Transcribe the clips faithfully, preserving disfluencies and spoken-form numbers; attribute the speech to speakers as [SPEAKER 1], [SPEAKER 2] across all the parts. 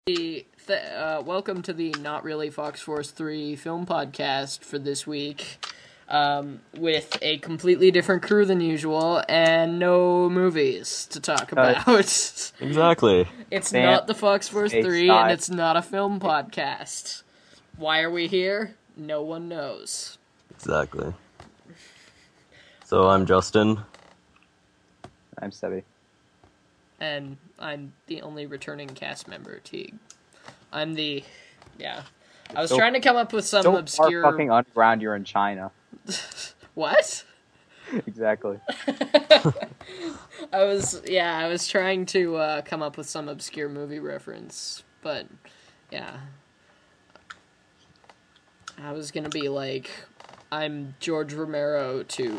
[SPEAKER 1] Th- uh, welcome to the Not Really Fox Force three film podcast for this week, um, with a completely different crew than usual and no movies to talk about.
[SPEAKER 2] Exactly.
[SPEAKER 1] It's
[SPEAKER 3] Sam,
[SPEAKER 1] not the Fox Force three,
[SPEAKER 3] side.
[SPEAKER 1] and it's not a film podcast. Why are we here? No one knows.
[SPEAKER 2] Exactly. So I'm Justin.
[SPEAKER 3] I'm Sebby.
[SPEAKER 1] And I'm the only returning cast member, Teague. I'm the... yeah. I was
[SPEAKER 3] So-
[SPEAKER 1] trying to come up with some
[SPEAKER 3] So
[SPEAKER 1] obscure...
[SPEAKER 3] far fucking underground, you're in China.
[SPEAKER 1] What?
[SPEAKER 3] Exactly.
[SPEAKER 1] I was, yeah, I was trying to uh, come up with some obscure movie reference, but, yeah. I was gonna be like, I'm George Romero to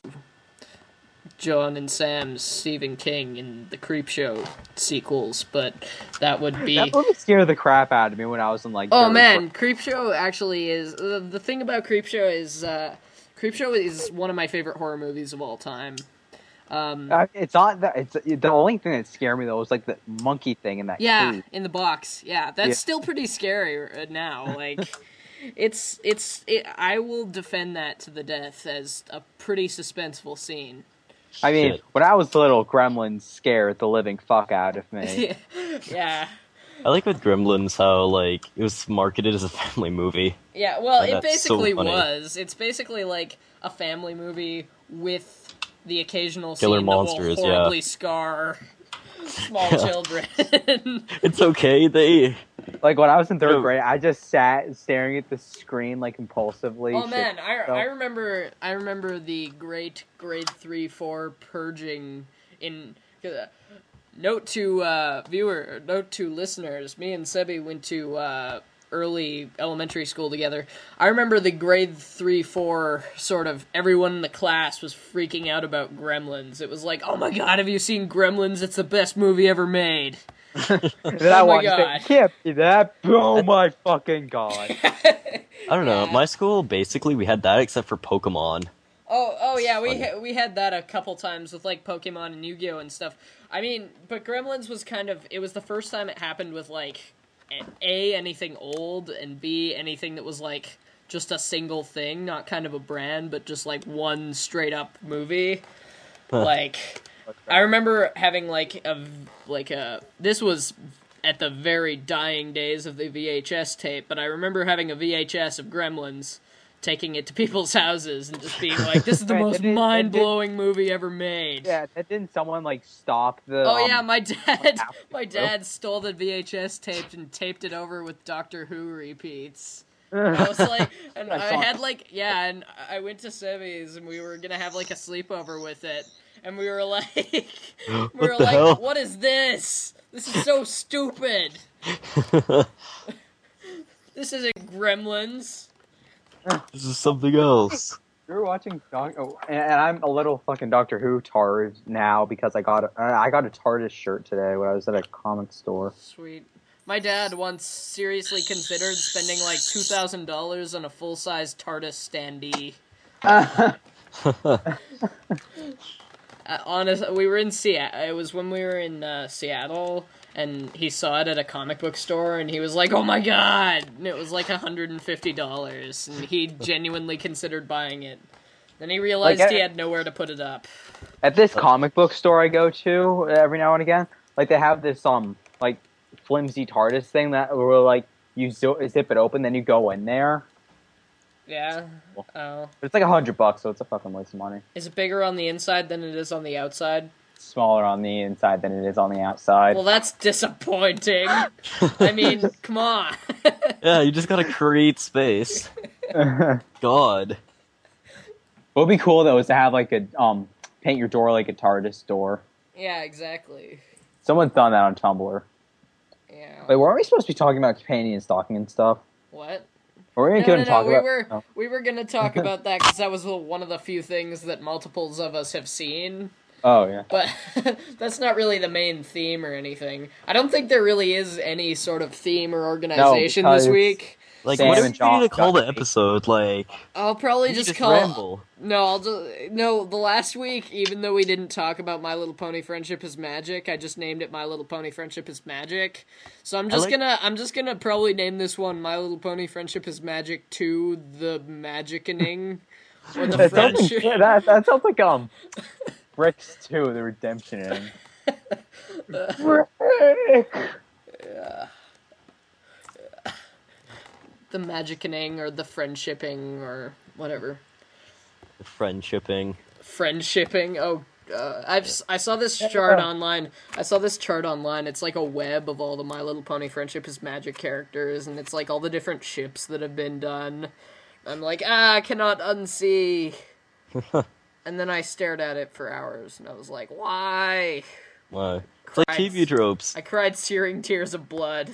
[SPEAKER 1] John and Sam's Stephen King in the Creepshow sequels, but that would be...
[SPEAKER 3] That movie scared the crap out of me when I was in like.
[SPEAKER 1] Oh
[SPEAKER 3] third
[SPEAKER 1] man,
[SPEAKER 3] grade.
[SPEAKER 1] Creepshow actually is... Uh, the thing about Creepshow is, uh, Creepshow is one of my favorite horror movies of all time. Um...
[SPEAKER 3] Uh, It's not that. It's the only thing that scared me though was like the monkey thing in that.
[SPEAKER 1] Yeah,
[SPEAKER 3] cave.
[SPEAKER 1] in the box. Yeah, that's
[SPEAKER 3] Yeah.
[SPEAKER 1] still pretty scary uh, now. Like, it's it's. It, I will defend that to the death as a pretty suspenseful scene.
[SPEAKER 3] I mean,
[SPEAKER 2] Shit.
[SPEAKER 3] when I was little, Gremlins scared the living fuck out of me.
[SPEAKER 1] yeah,
[SPEAKER 2] I like with Gremlins how, like, it was marketed as a family movie.
[SPEAKER 1] yeah. Well,
[SPEAKER 2] Oh,
[SPEAKER 1] it
[SPEAKER 2] that's
[SPEAKER 1] basically
[SPEAKER 2] so funny.
[SPEAKER 1] was. It's basically like a family movie with the occasional
[SPEAKER 2] Killer
[SPEAKER 1] scene
[SPEAKER 2] monsters,
[SPEAKER 1] that will
[SPEAKER 2] yeah.
[SPEAKER 1] horribly scar small
[SPEAKER 2] Yeah.
[SPEAKER 1] children.
[SPEAKER 2] It's okay, they...
[SPEAKER 3] Like when I was in third
[SPEAKER 2] No.
[SPEAKER 3] grade, I just sat staring at the screen like impulsively.
[SPEAKER 1] Oh
[SPEAKER 3] shit.
[SPEAKER 1] man, I,
[SPEAKER 3] So-
[SPEAKER 1] I remember I remember the great grade three four purging in. Uh, note to uh, viewer, note to listeners. Me and Sebi went to uh, early elementary school together. I remember the grade three four sort of everyone in the class was freaking out about Gremlins. It was like, oh my god, have you seen Gremlins? It's the best movie ever made.
[SPEAKER 3] And then I
[SPEAKER 1] Oh my
[SPEAKER 3] watched
[SPEAKER 1] God.
[SPEAKER 3] it. Can't be that. Oh my fucking god.
[SPEAKER 2] I don't know,
[SPEAKER 1] Yeah.
[SPEAKER 2] my school, basically, we had that except for Pokemon.
[SPEAKER 1] Oh, oh yeah, we
[SPEAKER 2] funny.
[SPEAKER 1] ha- we had that a couple times with like Pokemon and Yu-Gi-Oh and stuff. I mean, but Gremlins was kind of it was the first time it happened with like a anything old and b anything that was like just a single thing, not kind of a brand, but just like one straight up movie. Like I remember having like a v- like a this was at the very dying days of the V H S tape, but I remember having a V H S of Gremlins, taking it to people's houses and just being like, "This is the
[SPEAKER 3] Right,
[SPEAKER 1] most
[SPEAKER 3] and then-
[SPEAKER 1] mind blowing movie ever made."
[SPEAKER 3] Yeah, that didn't someone like stop the?
[SPEAKER 1] Oh
[SPEAKER 3] um,
[SPEAKER 1] yeah, my dad,
[SPEAKER 3] half the
[SPEAKER 1] my
[SPEAKER 3] show?
[SPEAKER 1] dad stole the V H S tape and taped it over with Doctor Who repeats. I was like, and
[SPEAKER 3] I
[SPEAKER 1] I
[SPEAKER 3] saw
[SPEAKER 1] had
[SPEAKER 3] it.
[SPEAKER 1] like, yeah, and I went to Sebi's and we were gonna have like a sleepover with it, and we were like, we
[SPEAKER 2] What
[SPEAKER 1] were
[SPEAKER 2] the
[SPEAKER 1] like,
[SPEAKER 2] hell?
[SPEAKER 1] what is this? This is so stupid. This isn't Gremlins.
[SPEAKER 2] This is something else.
[SPEAKER 3] We were watching Doc- oh, and, and I'm a little fucking Doctor Who tard now because I got a, uh, I got a TARDIS shirt today when I was at a comic store.
[SPEAKER 1] Sweet. My dad once seriously considered spending like two thousand dollars on a full size TARDIS standee. Uh, honest, we were in Seattle. It was when we were in uh, Seattle, and he saw it at a comic book store, and he was like, "Oh my god!" And it was like a hundred and fifty dollars, and he genuinely considered buying it. Then he realized
[SPEAKER 3] Like,
[SPEAKER 1] he
[SPEAKER 3] I-
[SPEAKER 1] had nowhere to put it up.
[SPEAKER 3] At this comic book store I go to every now and again, like they have this um like flimsy TARDIS thing that where like you zo- zip it open, then you go in there.
[SPEAKER 1] Yeah. Oh,
[SPEAKER 3] But it's like a hundred bucks, so it's a fucking waste of money.
[SPEAKER 1] is it bigger on the inside than it is on the outside?
[SPEAKER 3] Smaller on the inside than it is on the outside.
[SPEAKER 1] Well, that's disappointing. I mean, come on.
[SPEAKER 2] Yeah, you just gotta create space.
[SPEAKER 3] what
[SPEAKER 2] God.
[SPEAKER 3] would be cool though is to have like a um paint your door like a TARDIS door.
[SPEAKER 1] Yeah, exactly.
[SPEAKER 3] Someone's done that on Tumblr.
[SPEAKER 1] Yeah.
[SPEAKER 3] Wait, weren't we supposed to be talking about painting and stalking and stuff?
[SPEAKER 1] What?
[SPEAKER 3] Or were we
[SPEAKER 1] No,
[SPEAKER 3] going
[SPEAKER 1] no,
[SPEAKER 3] to
[SPEAKER 1] no.
[SPEAKER 3] talk
[SPEAKER 1] We
[SPEAKER 3] about?
[SPEAKER 1] were
[SPEAKER 3] Oh.
[SPEAKER 1] we were gonna talk about that because that was the- one of the few things that multiples of us have seen.
[SPEAKER 3] Oh yeah.
[SPEAKER 1] But that's not really the main theme or anything. I don't think there really is any sort of theme or organization
[SPEAKER 3] because-
[SPEAKER 1] this week.
[SPEAKER 2] Like,
[SPEAKER 3] Sam
[SPEAKER 2] what if
[SPEAKER 3] and
[SPEAKER 2] we
[SPEAKER 3] John
[SPEAKER 2] need to call the
[SPEAKER 3] got me.
[SPEAKER 2] episode? Like,
[SPEAKER 1] I'll probably
[SPEAKER 2] we
[SPEAKER 1] just,
[SPEAKER 2] just
[SPEAKER 1] call.
[SPEAKER 2] ramble.
[SPEAKER 1] No, I'll just no. The last week, even though we didn't talk about My Little Pony Friendship is Magic, I just named it My Little Pony Friendship is Magic. So I'm just
[SPEAKER 2] like-
[SPEAKER 1] gonna, I'm just gonna probably name this one My Little Pony Friendship is Magic Two: The Magickening, or the
[SPEAKER 3] That sounds like,
[SPEAKER 1] Friendship.
[SPEAKER 3] yeah, that, that sounds like um, Bricks two, the Redemption. Brick.
[SPEAKER 1] The Magickening, or the Friendshipping, or whatever.
[SPEAKER 2] Friendshipping.
[SPEAKER 1] Friendshipping. Oh, uh, I've s- I saw this chart online. I saw this chart online. It's like a web of all the My Little Pony Friendship is Magic characters, and it's like all the different ships that have been done. I'm like, ah, I cannot unsee. And then I stared at it for hours, and I was like, why?
[SPEAKER 2] Why? It's like
[SPEAKER 1] Cried-
[SPEAKER 2] T V tropes.
[SPEAKER 1] I cried searing tears of blood,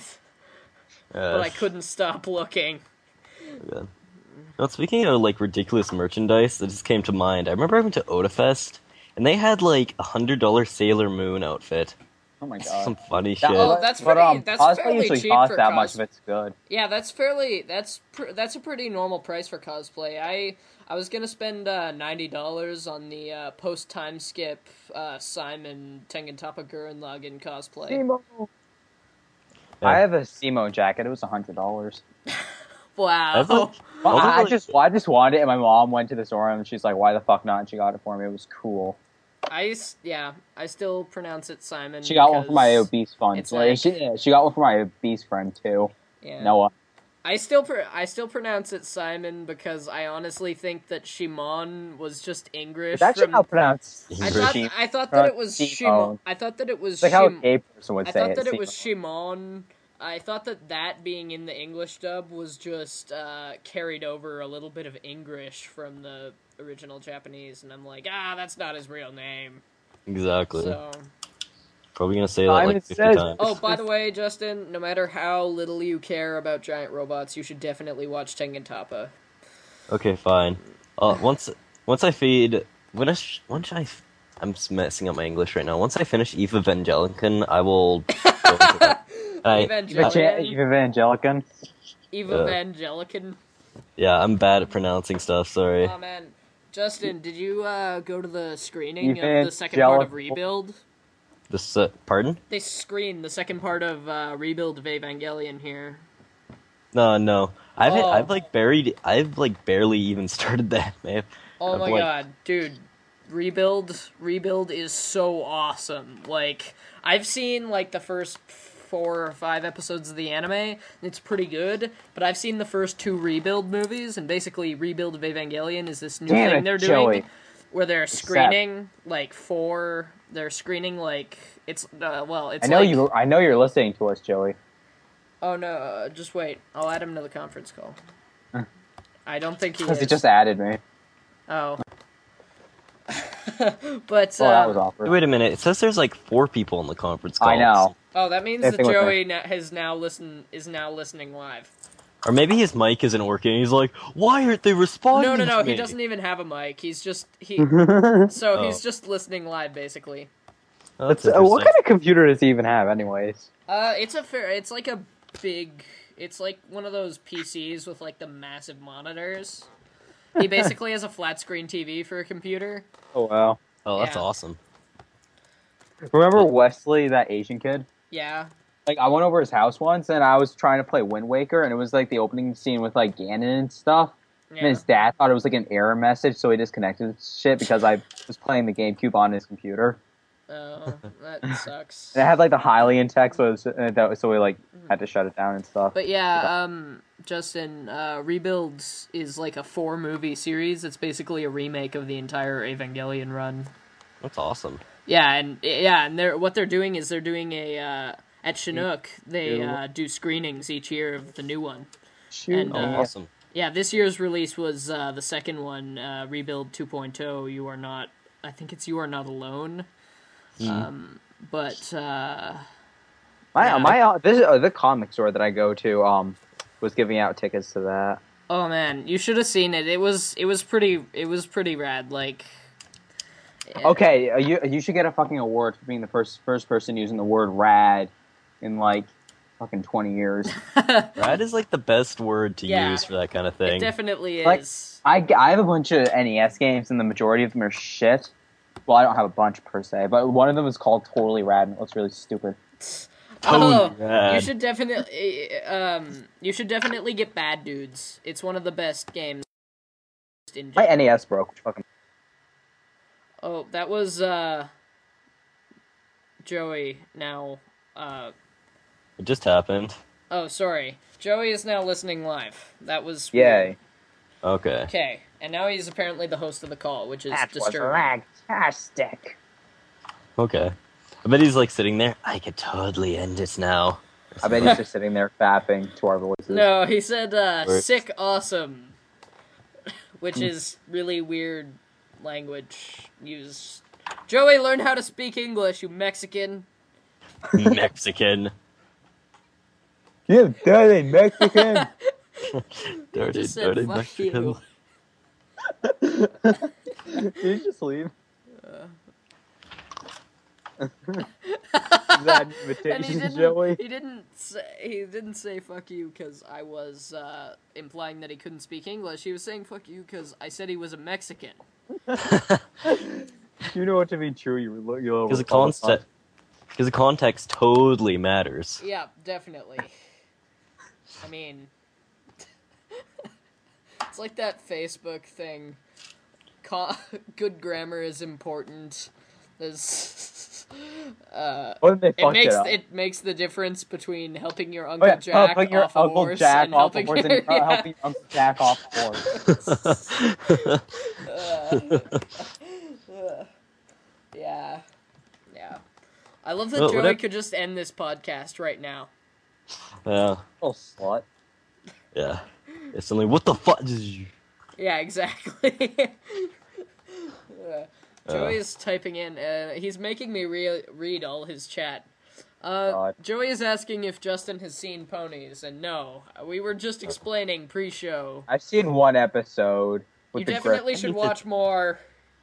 [SPEAKER 1] but I couldn't stop looking.
[SPEAKER 2] Yeah. Now, speaking of like ridiculous merchandise, that just came to mind. I remember I went to Otafest, and they had like a hundred dollar Sailor Moon outfit.
[SPEAKER 3] Oh my god.
[SPEAKER 2] Some funny
[SPEAKER 3] That-
[SPEAKER 2] shit.
[SPEAKER 1] Oh, that's
[SPEAKER 3] but,
[SPEAKER 1] pretty-
[SPEAKER 3] um,
[SPEAKER 1] that's
[SPEAKER 3] cosplay
[SPEAKER 1] fairly
[SPEAKER 3] usually
[SPEAKER 1] cheap
[SPEAKER 3] costs
[SPEAKER 1] for
[SPEAKER 3] that
[SPEAKER 1] cos-
[SPEAKER 3] much if it's good.
[SPEAKER 1] Yeah, that's fairly that's pr- that's a pretty normal price for cosplay. I I was gonna spend uh, ninety dollars on the uh, post time skip uh, Simon Tengentoppa Gurren Lagann cosplay.
[SPEAKER 3] Simo.
[SPEAKER 2] Yeah.
[SPEAKER 3] I have a Simo jacket. It was a hundred dollars.
[SPEAKER 1] Wow.
[SPEAKER 2] I've, like,
[SPEAKER 3] Well,
[SPEAKER 2] I'll
[SPEAKER 3] I, I
[SPEAKER 2] like-
[SPEAKER 3] just, I just wanted it, and my mom went to the store, and she's like, "Why the fuck not?" And she got it for me. It was cool.
[SPEAKER 1] I s- yeah, I still pronounce it Simon.
[SPEAKER 3] She got one for my
[SPEAKER 1] because-
[SPEAKER 3] obese friend.
[SPEAKER 1] it's
[SPEAKER 3] Like,
[SPEAKER 1] like-
[SPEAKER 3] she, yeah, she got one for my obese friend too,
[SPEAKER 1] Yeah.
[SPEAKER 3] Noah.
[SPEAKER 1] I still pr- I still pronounce it Simon because I honestly think that Shimon was just English.
[SPEAKER 3] It's actually
[SPEAKER 1] from...
[SPEAKER 3] how pronounced.
[SPEAKER 1] I
[SPEAKER 2] English.
[SPEAKER 1] thought I thought that it was
[SPEAKER 3] Pronounced
[SPEAKER 1] Shimon. I thought that it was
[SPEAKER 3] It's like how a
[SPEAKER 1] Shim-
[SPEAKER 3] gay person would
[SPEAKER 1] I
[SPEAKER 3] say
[SPEAKER 1] thought
[SPEAKER 3] it.
[SPEAKER 1] that it was
[SPEAKER 3] Simo.
[SPEAKER 1] Shimon. I thought that that being in the English dub was just uh, carried over a little bit of English from the original Japanese, and I'm like, ah, that's not his real name.
[SPEAKER 2] Exactly.
[SPEAKER 1] So,
[SPEAKER 2] Probably gonna say that
[SPEAKER 3] Simon
[SPEAKER 2] like fifty
[SPEAKER 3] says-
[SPEAKER 2] times.
[SPEAKER 1] oh, by the way, Justin, no matter how little you care about giant robots, you should definitely watch Tengen Toppa.
[SPEAKER 2] Okay, fine. Uh, once once I feed when I sh- once I f- I'm s- messing up my English right now. Once I finish Eve Evangelican, I will. Go into that. I,
[SPEAKER 3] Eva
[SPEAKER 1] Evangelion,
[SPEAKER 3] Eva Evangelican.
[SPEAKER 1] Eve
[SPEAKER 2] uh,
[SPEAKER 1] Evangelican.
[SPEAKER 2] yeah, I'm bad at pronouncing stuff. Sorry.
[SPEAKER 1] Oh man, Justin, did you uh, go to the screening of the second part of
[SPEAKER 3] Evangelical.
[SPEAKER 1] Rebuild?
[SPEAKER 2] This uh, pardon?
[SPEAKER 1] They screened the second part of uh, Rebuild of Evangelion here.
[SPEAKER 2] No, no. I've
[SPEAKER 1] Oh.
[SPEAKER 2] I've like buried. I've like barely even started that, man.
[SPEAKER 1] Oh
[SPEAKER 2] I've,
[SPEAKER 1] my
[SPEAKER 2] like-
[SPEAKER 1] god, dude. Rebuild Rebuild is so awesome. Like, I've seen like the first four or five episodes of the anime, and it's pretty good, but I've seen the first two Rebuild movies, and basically Rebuild of Evangelion is this new
[SPEAKER 3] Damn
[SPEAKER 1] thing
[SPEAKER 3] it,
[SPEAKER 1] they're
[SPEAKER 3] Joey.
[SPEAKER 1] doing where they're screening like four they're screening like it's uh, well, it's
[SPEAKER 3] I know
[SPEAKER 1] like,
[SPEAKER 3] you. I know you're listening to us, Joey.
[SPEAKER 1] Oh no, uh, just wait. I'll add him to the conference call.
[SPEAKER 3] Huh.
[SPEAKER 1] I don't think he
[SPEAKER 3] Because
[SPEAKER 1] is.
[SPEAKER 3] he just added me.
[SPEAKER 1] Oh. But
[SPEAKER 3] Oh, that
[SPEAKER 1] um,
[SPEAKER 3] was awkward.
[SPEAKER 2] Wait a minute. It says there's like four people on the conference call.
[SPEAKER 3] I know.
[SPEAKER 1] oh, that means
[SPEAKER 3] I
[SPEAKER 1] that
[SPEAKER 3] think we're
[SPEAKER 1] Joey na- has now listen is now listening live.
[SPEAKER 2] Or maybe his mic isn't working. He's like, why aren't they responding?
[SPEAKER 1] No, no, no.
[SPEAKER 2] to me?
[SPEAKER 1] He doesn't even have a mic. He's just he.
[SPEAKER 3] It's,
[SPEAKER 1] So
[SPEAKER 2] Oh.
[SPEAKER 1] he's just listening live, basically.
[SPEAKER 2] Oh, that's
[SPEAKER 3] uh, what
[SPEAKER 2] interesting.
[SPEAKER 3] kind of computer does he even have, anyways?
[SPEAKER 1] Uh, it's a fair. It's like a big. It's like one of those P Cs with like the massive monitors. He basically has a flat screen T V for a computer.
[SPEAKER 3] Oh wow!
[SPEAKER 2] Oh, that's
[SPEAKER 1] Yeah.
[SPEAKER 2] awesome.
[SPEAKER 3] Remember Wesley, that Asian kid?
[SPEAKER 1] Yeah.
[SPEAKER 3] Like I went over his house once, and I was trying to play Wind Waker, and it was like the opening scene with like Ganon and stuff. And
[SPEAKER 1] Yeah.
[SPEAKER 3] his dad thought it was like an error message, so he disconnected shit because I was playing the GameCube on his computer.
[SPEAKER 1] Oh, that sucks.
[SPEAKER 3] And it had like the Hylian text, so it was, uh, that, so we like had to shut it down and stuff.
[SPEAKER 1] But yeah, um, Justin, uh, Rebuilds is like a four movie series. It's basically a remake of the entire Evangelion run.
[SPEAKER 2] That's awesome.
[SPEAKER 1] Yeah, and yeah, and they're what they're doing is they're doing a uh, at Chinook. They uh, do screenings each year of the new one. And,
[SPEAKER 2] Oh,
[SPEAKER 1] uh,
[SPEAKER 2] awesome.
[SPEAKER 1] Yeah, this year's release was uh, the second one, uh, Rebuild two point oh. You are not. I think it's You Are Not Alone. Um, but uh,
[SPEAKER 3] My
[SPEAKER 1] yeah.
[SPEAKER 3] my uh, this uh, the comic store that I go to um was giving out tickets to that.
[SPEAKER 1] oh man, you should have seen it. It was it was pretty it was pretty rad. Like.
[SPEAKER 3] Okay, uh, you you should get a fucking award for being the first first person using the word rad in like fucking twenty years.
[SPEAKER 2] Rad is like the best word to
[SPEAKER 1] Yeah.
[SPEAKER 2] use for that kind of
[SPEAKER 1] It
[SPEAKER 2] thing.
[SPEAKER 1] definitely
[SPEAKER 3] Like-
[SPEAKER 1] is.
[SPEAKER 3] I, I have a bunch of N E S games, and the majority of them are shit. Well, I don't have a bunch per se, but one of them is called Totally Rad, and it looks really stupid.
[SPEAKER 2] Totally
[SPEAKER 1] Oh,
[SPEAKER 2] rad.
[SPEAKER 1] you should definitely, um, you should definitely get Bad Dudes. It's one of the best games. In
[SPEAKER 3] My
[SPEAKER 1] general.
[SPEAKER 3] N E S broke. Fucking.
[SPEAKER 1] Oh, that was uh, Joey. Now, uh,
[SPEAKER 2] It just happened.
[SPEAKER 1] oh, sorry. Joey is now listening live. That was
[SPEAKER 3] Yay.
[SPEAKER 2] Okay.
[SPEAKER 1] Okay, and now he's apparently the host of the call, which is
[SPEAKER 3] That was
[SPEAKER 1] disturbing.
[SPEAKER 3] fantastic.
[SPEAKER 2] Okay. I bet he's like sitting there. I could totally end it now.
[SPEAKER 3] I bet he's just sitting there fapping to our voices.
[SPEAKER 1] No, he said uh,
[SPEAKER 2] Words.
[SPEAKER 1] sick awesome, which is really weird language used. Joey, learn how to speak English, you Mexican.
[SPEAKER 2] Mexican.
[SPEAKER 3] You dirty Mexican.
[SPEAKER 2] Dirty,
[SPEAKER 1] Just said,
[SPEAKER 2] dirty
[SPEAKER 1] "Fuck
[SPEAKER 2] Mexican.
[SPEAKER 1] you."
[SPEAKER 3] Did you just leave?
[SPEAKER 1] Uh.
[SPEAKER 3] Is that an
[SPEAKER 1] And he
[SPEAKER 3] invitation,
[SPEAKER 1] didn't.
[SPEAKER 3] Joey?
[SPEAKER 1] He didn't say. He didn't say "fuck you" because I was uh, implying that he couldn't speak English. He was saying "fuck you" because I said he was a Mexican.
[SPEAKER 3] You know what to be true. You were you
[SPEAKER 2] Because the context, because the context totally matters.
[SPEAKER 1] Yeah, definitely. I mean, it's like that Facebook thing. Co- good grammar is important. There's, uh,
[SPEAKER 3] What did they
[SPEAKER 1] it
[SPEAKER 3] fuck
[SPEAKER 1] makes
[SPEAKER 3] it up?
[SPEAKER 1] it makes the difference between helping your Uncle
[SPEAKER 3] Oh, yeah,
[SPEAKER 1] Jack
[SPEAKER 3] helping your
[SPEAKER 1] off a
[SPEAKER 3] Uncle
[SPEAKER 1] horse
[SPEAKER 3] Jack
[SPEAKER 1] and
[SPEAKER 3] off a
[SPEAKER 1] helping
[SPEAKER 3] horse
[SPEAKER 1] your,
[SPEAKER 3] and uh,
[SPEAKER 1] yeah.
[SPEAKER 3] helping Uncle Jack off a horse.
[SPEAKER 1] Uh, yeah, yeah. I love that
[SPEAKER 2] Well,
[SPEAKER 1] Joey
[SPEAKER 2] whatever-
[SPEAKER 1] could just end this podcast right now.
[SPEAKER 2] Yeah.
[SPEAKER 3] Little slut.
[SPEAKER 2] Yeah. It's only what the fuck.
[SPEAKER 1] Yeah, exactly. Uh, Joey
[SPEAKER 2] Uh.
[SPEAKER 1] is typing in. Uh, he's making me re- read all his chat. Uh,
[SPEAKER 3] God.
[SPEAKER 1] Joey is asking if Justin has seen ponies, and no, we were just explaining pre-show.
[SPEAKER 3] I've seen one episode. With
[SPEAKER 1] You
[SPEAKER 3] the
[SPEAKER 1] definitely
[SPEAKER 3] Griffin.
[SPEAKER 1] should watch more.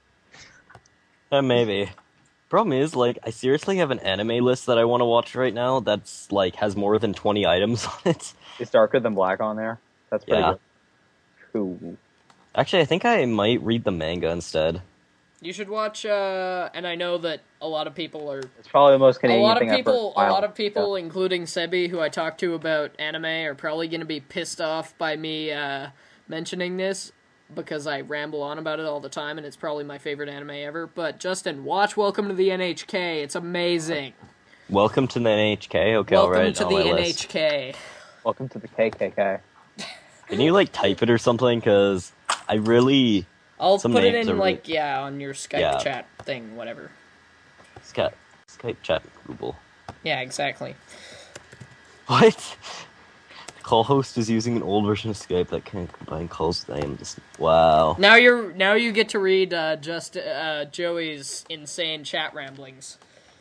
[SPEAKER 2] Uh, maybe. Problem is, like, I seriously have an anime list that I want to watch right now that's, like, has more than twenty items on it.
[SPEAKER 3] It's darker than black on there. That's pretty
[SPEAKER 2] Yeah.
[SPEAKER 3] good. Cool.
[SPEAKER 2] Actually, I think I might read the manga instead.
[SPEAKER 1] You should watch. Uh, and I know that a lot of people are.
[SPEAKER 3] It's probably the most
[SPEAKER 1] A
[SPEAKER 3] Canadian
[SPEAKER 1] lot of
[SPEAKER 3] thing I've
[SPEAKER 1] people,
[SPEAKER 3] heard in
[SPEAKER 1] a
[SPEAKER 3] a
[SPEAKER 1] lot
[SPEAKER 3] while.
[SPEAKER 1] of people, including Sebi, who I talk to about anime, are probably going to be pissed off by me uh, mentioning this because I ramble on about it all the time, and it's probably my favorite anime ever. But Justin, watch Welcome to the N H K. It's amazing.
[SPEAKER 2] Welcome to the N H K. Okay,
[SPEAKER 1] Welcome
[SPEAKER 2] alright.
[SPEAKER 1] to
[SPEAKER 2] on
[SPEAKER 1] the
[SPEAKER 2] my
[SPEAKER 1] N
[SPEAKER 2] list.
[SPEAKER 1] H K.
[SPEAKER 3] Welcome to the K K K.
[SPEAKER 2] Can you, like, type it or something? Because I really...
[SPEAKER 1] I'll
[SPEAKER 2] Some
[SPEAKER 1] put it
[SPEAKER 2] names
[SPEAKER 1] in,
[SPEAKER 2] are
[SPEAKER 1] like, yeah, on your Skype
[SPEAKER 2] Yeah.
[SPEAKER 1] chat thing, whatever.
[SPEAKER 2] Skype, Skype chat Google.
[SPEAKER 1] Yeah, exactly.
[SPEAKER 2] What? The call host is using an old version of Skype that can combine calls with I am just... Wow.
[SPEAKER 1] Now you're now you get to read uh, just uh, Joey's insane chat ramblings.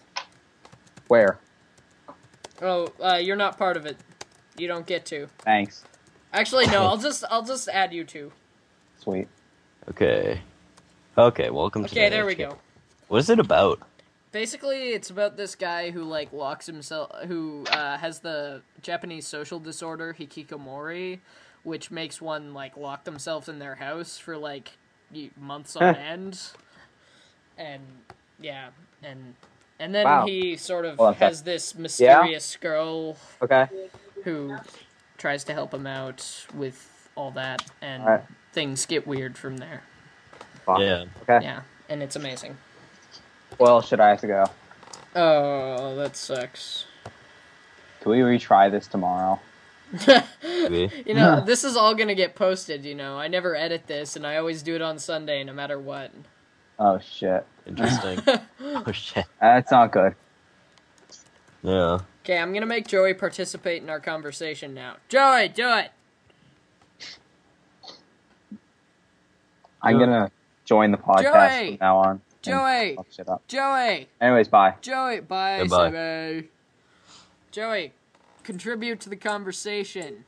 [SPEAKER 3] Where?
[SPEAKER 1] Oh, uh, you're not part of it. You don't get to.
[SPEAKER 3] Thanks.
[SPEAKER 1] Actually, no. I'll just I'll just add you two.
[SPEAKER 3] Sweet.
[SPEAKER 2] Okay. Okay, welcome to the
[SPEAKER 1] Okay, there we
[SPEAKER 2] N H K.
[SPEAKER 1] go.
[SPEAKER 2] What is it about?
[SPEAKER 1] Basically, it's about this guy who like locks himself, who uh, has the Japanese social disorder hikikomori, which makes one like lock themselves in their house for like y- months on end, and yeah, and and then
[SPEAKER 3] Wow.
[SPEAKER 1] he sort of
[SPEAKER 3] Hold on a sec.
[SPEAKER 1] has this mysterious girl
[SPEAKER 3] Okay.
[SPEAKER 1] who tries to help him out with all that, and
[SPEAKER 3] Alright.
[SPEAKER 1] things get weird from there.
[SPEAKER 3] Fuck.
[SPEAKER 2] Yeah.
[SPEAKER 3] Okay.
[SPEAKER 1] Yeah, and it's amazing.
[SPEAKER 3] Well, should I have to go?
[SPEAKER 1] Oh, that sucks.
[SPEAKER 3] Can we retry this tomorrow?
[SPEAKER 2] Maybe.
[SPEAKER 1] You know, this is all gonna get posted, you know. I never edit this, and I always do it on Sunday, no matter what.
[SPEAKER 3] Oh shit.
[SPEAKER 2] Interesting. Oh, shit.
[SPEAKER 3] That's not good.
[SPEAKER 2] Yeah.
[SPEAKER 1] Okay, I'm gonna make Joey participate in our conversation now. Joey, do it!
[SPEAKER 3] I'm
[SPEAKER 2] Joey.
[SPEAKER 3] gonna join the podcast
[SPEAKER 1] Joey.
[SPEAKER 3] from now on. and
[SPEAKER 1] Joey.
[SPEAKER 3] fuck shit up.
[SPEAKER 1] Joey!
[SPEAKER 3] Anyways, bye.
[SPEAKER 1] Joey, bye,
[SPEAKER 2] Goodbye.
[SPEAKER 1] Sebe. Joey, contribute to the conversation.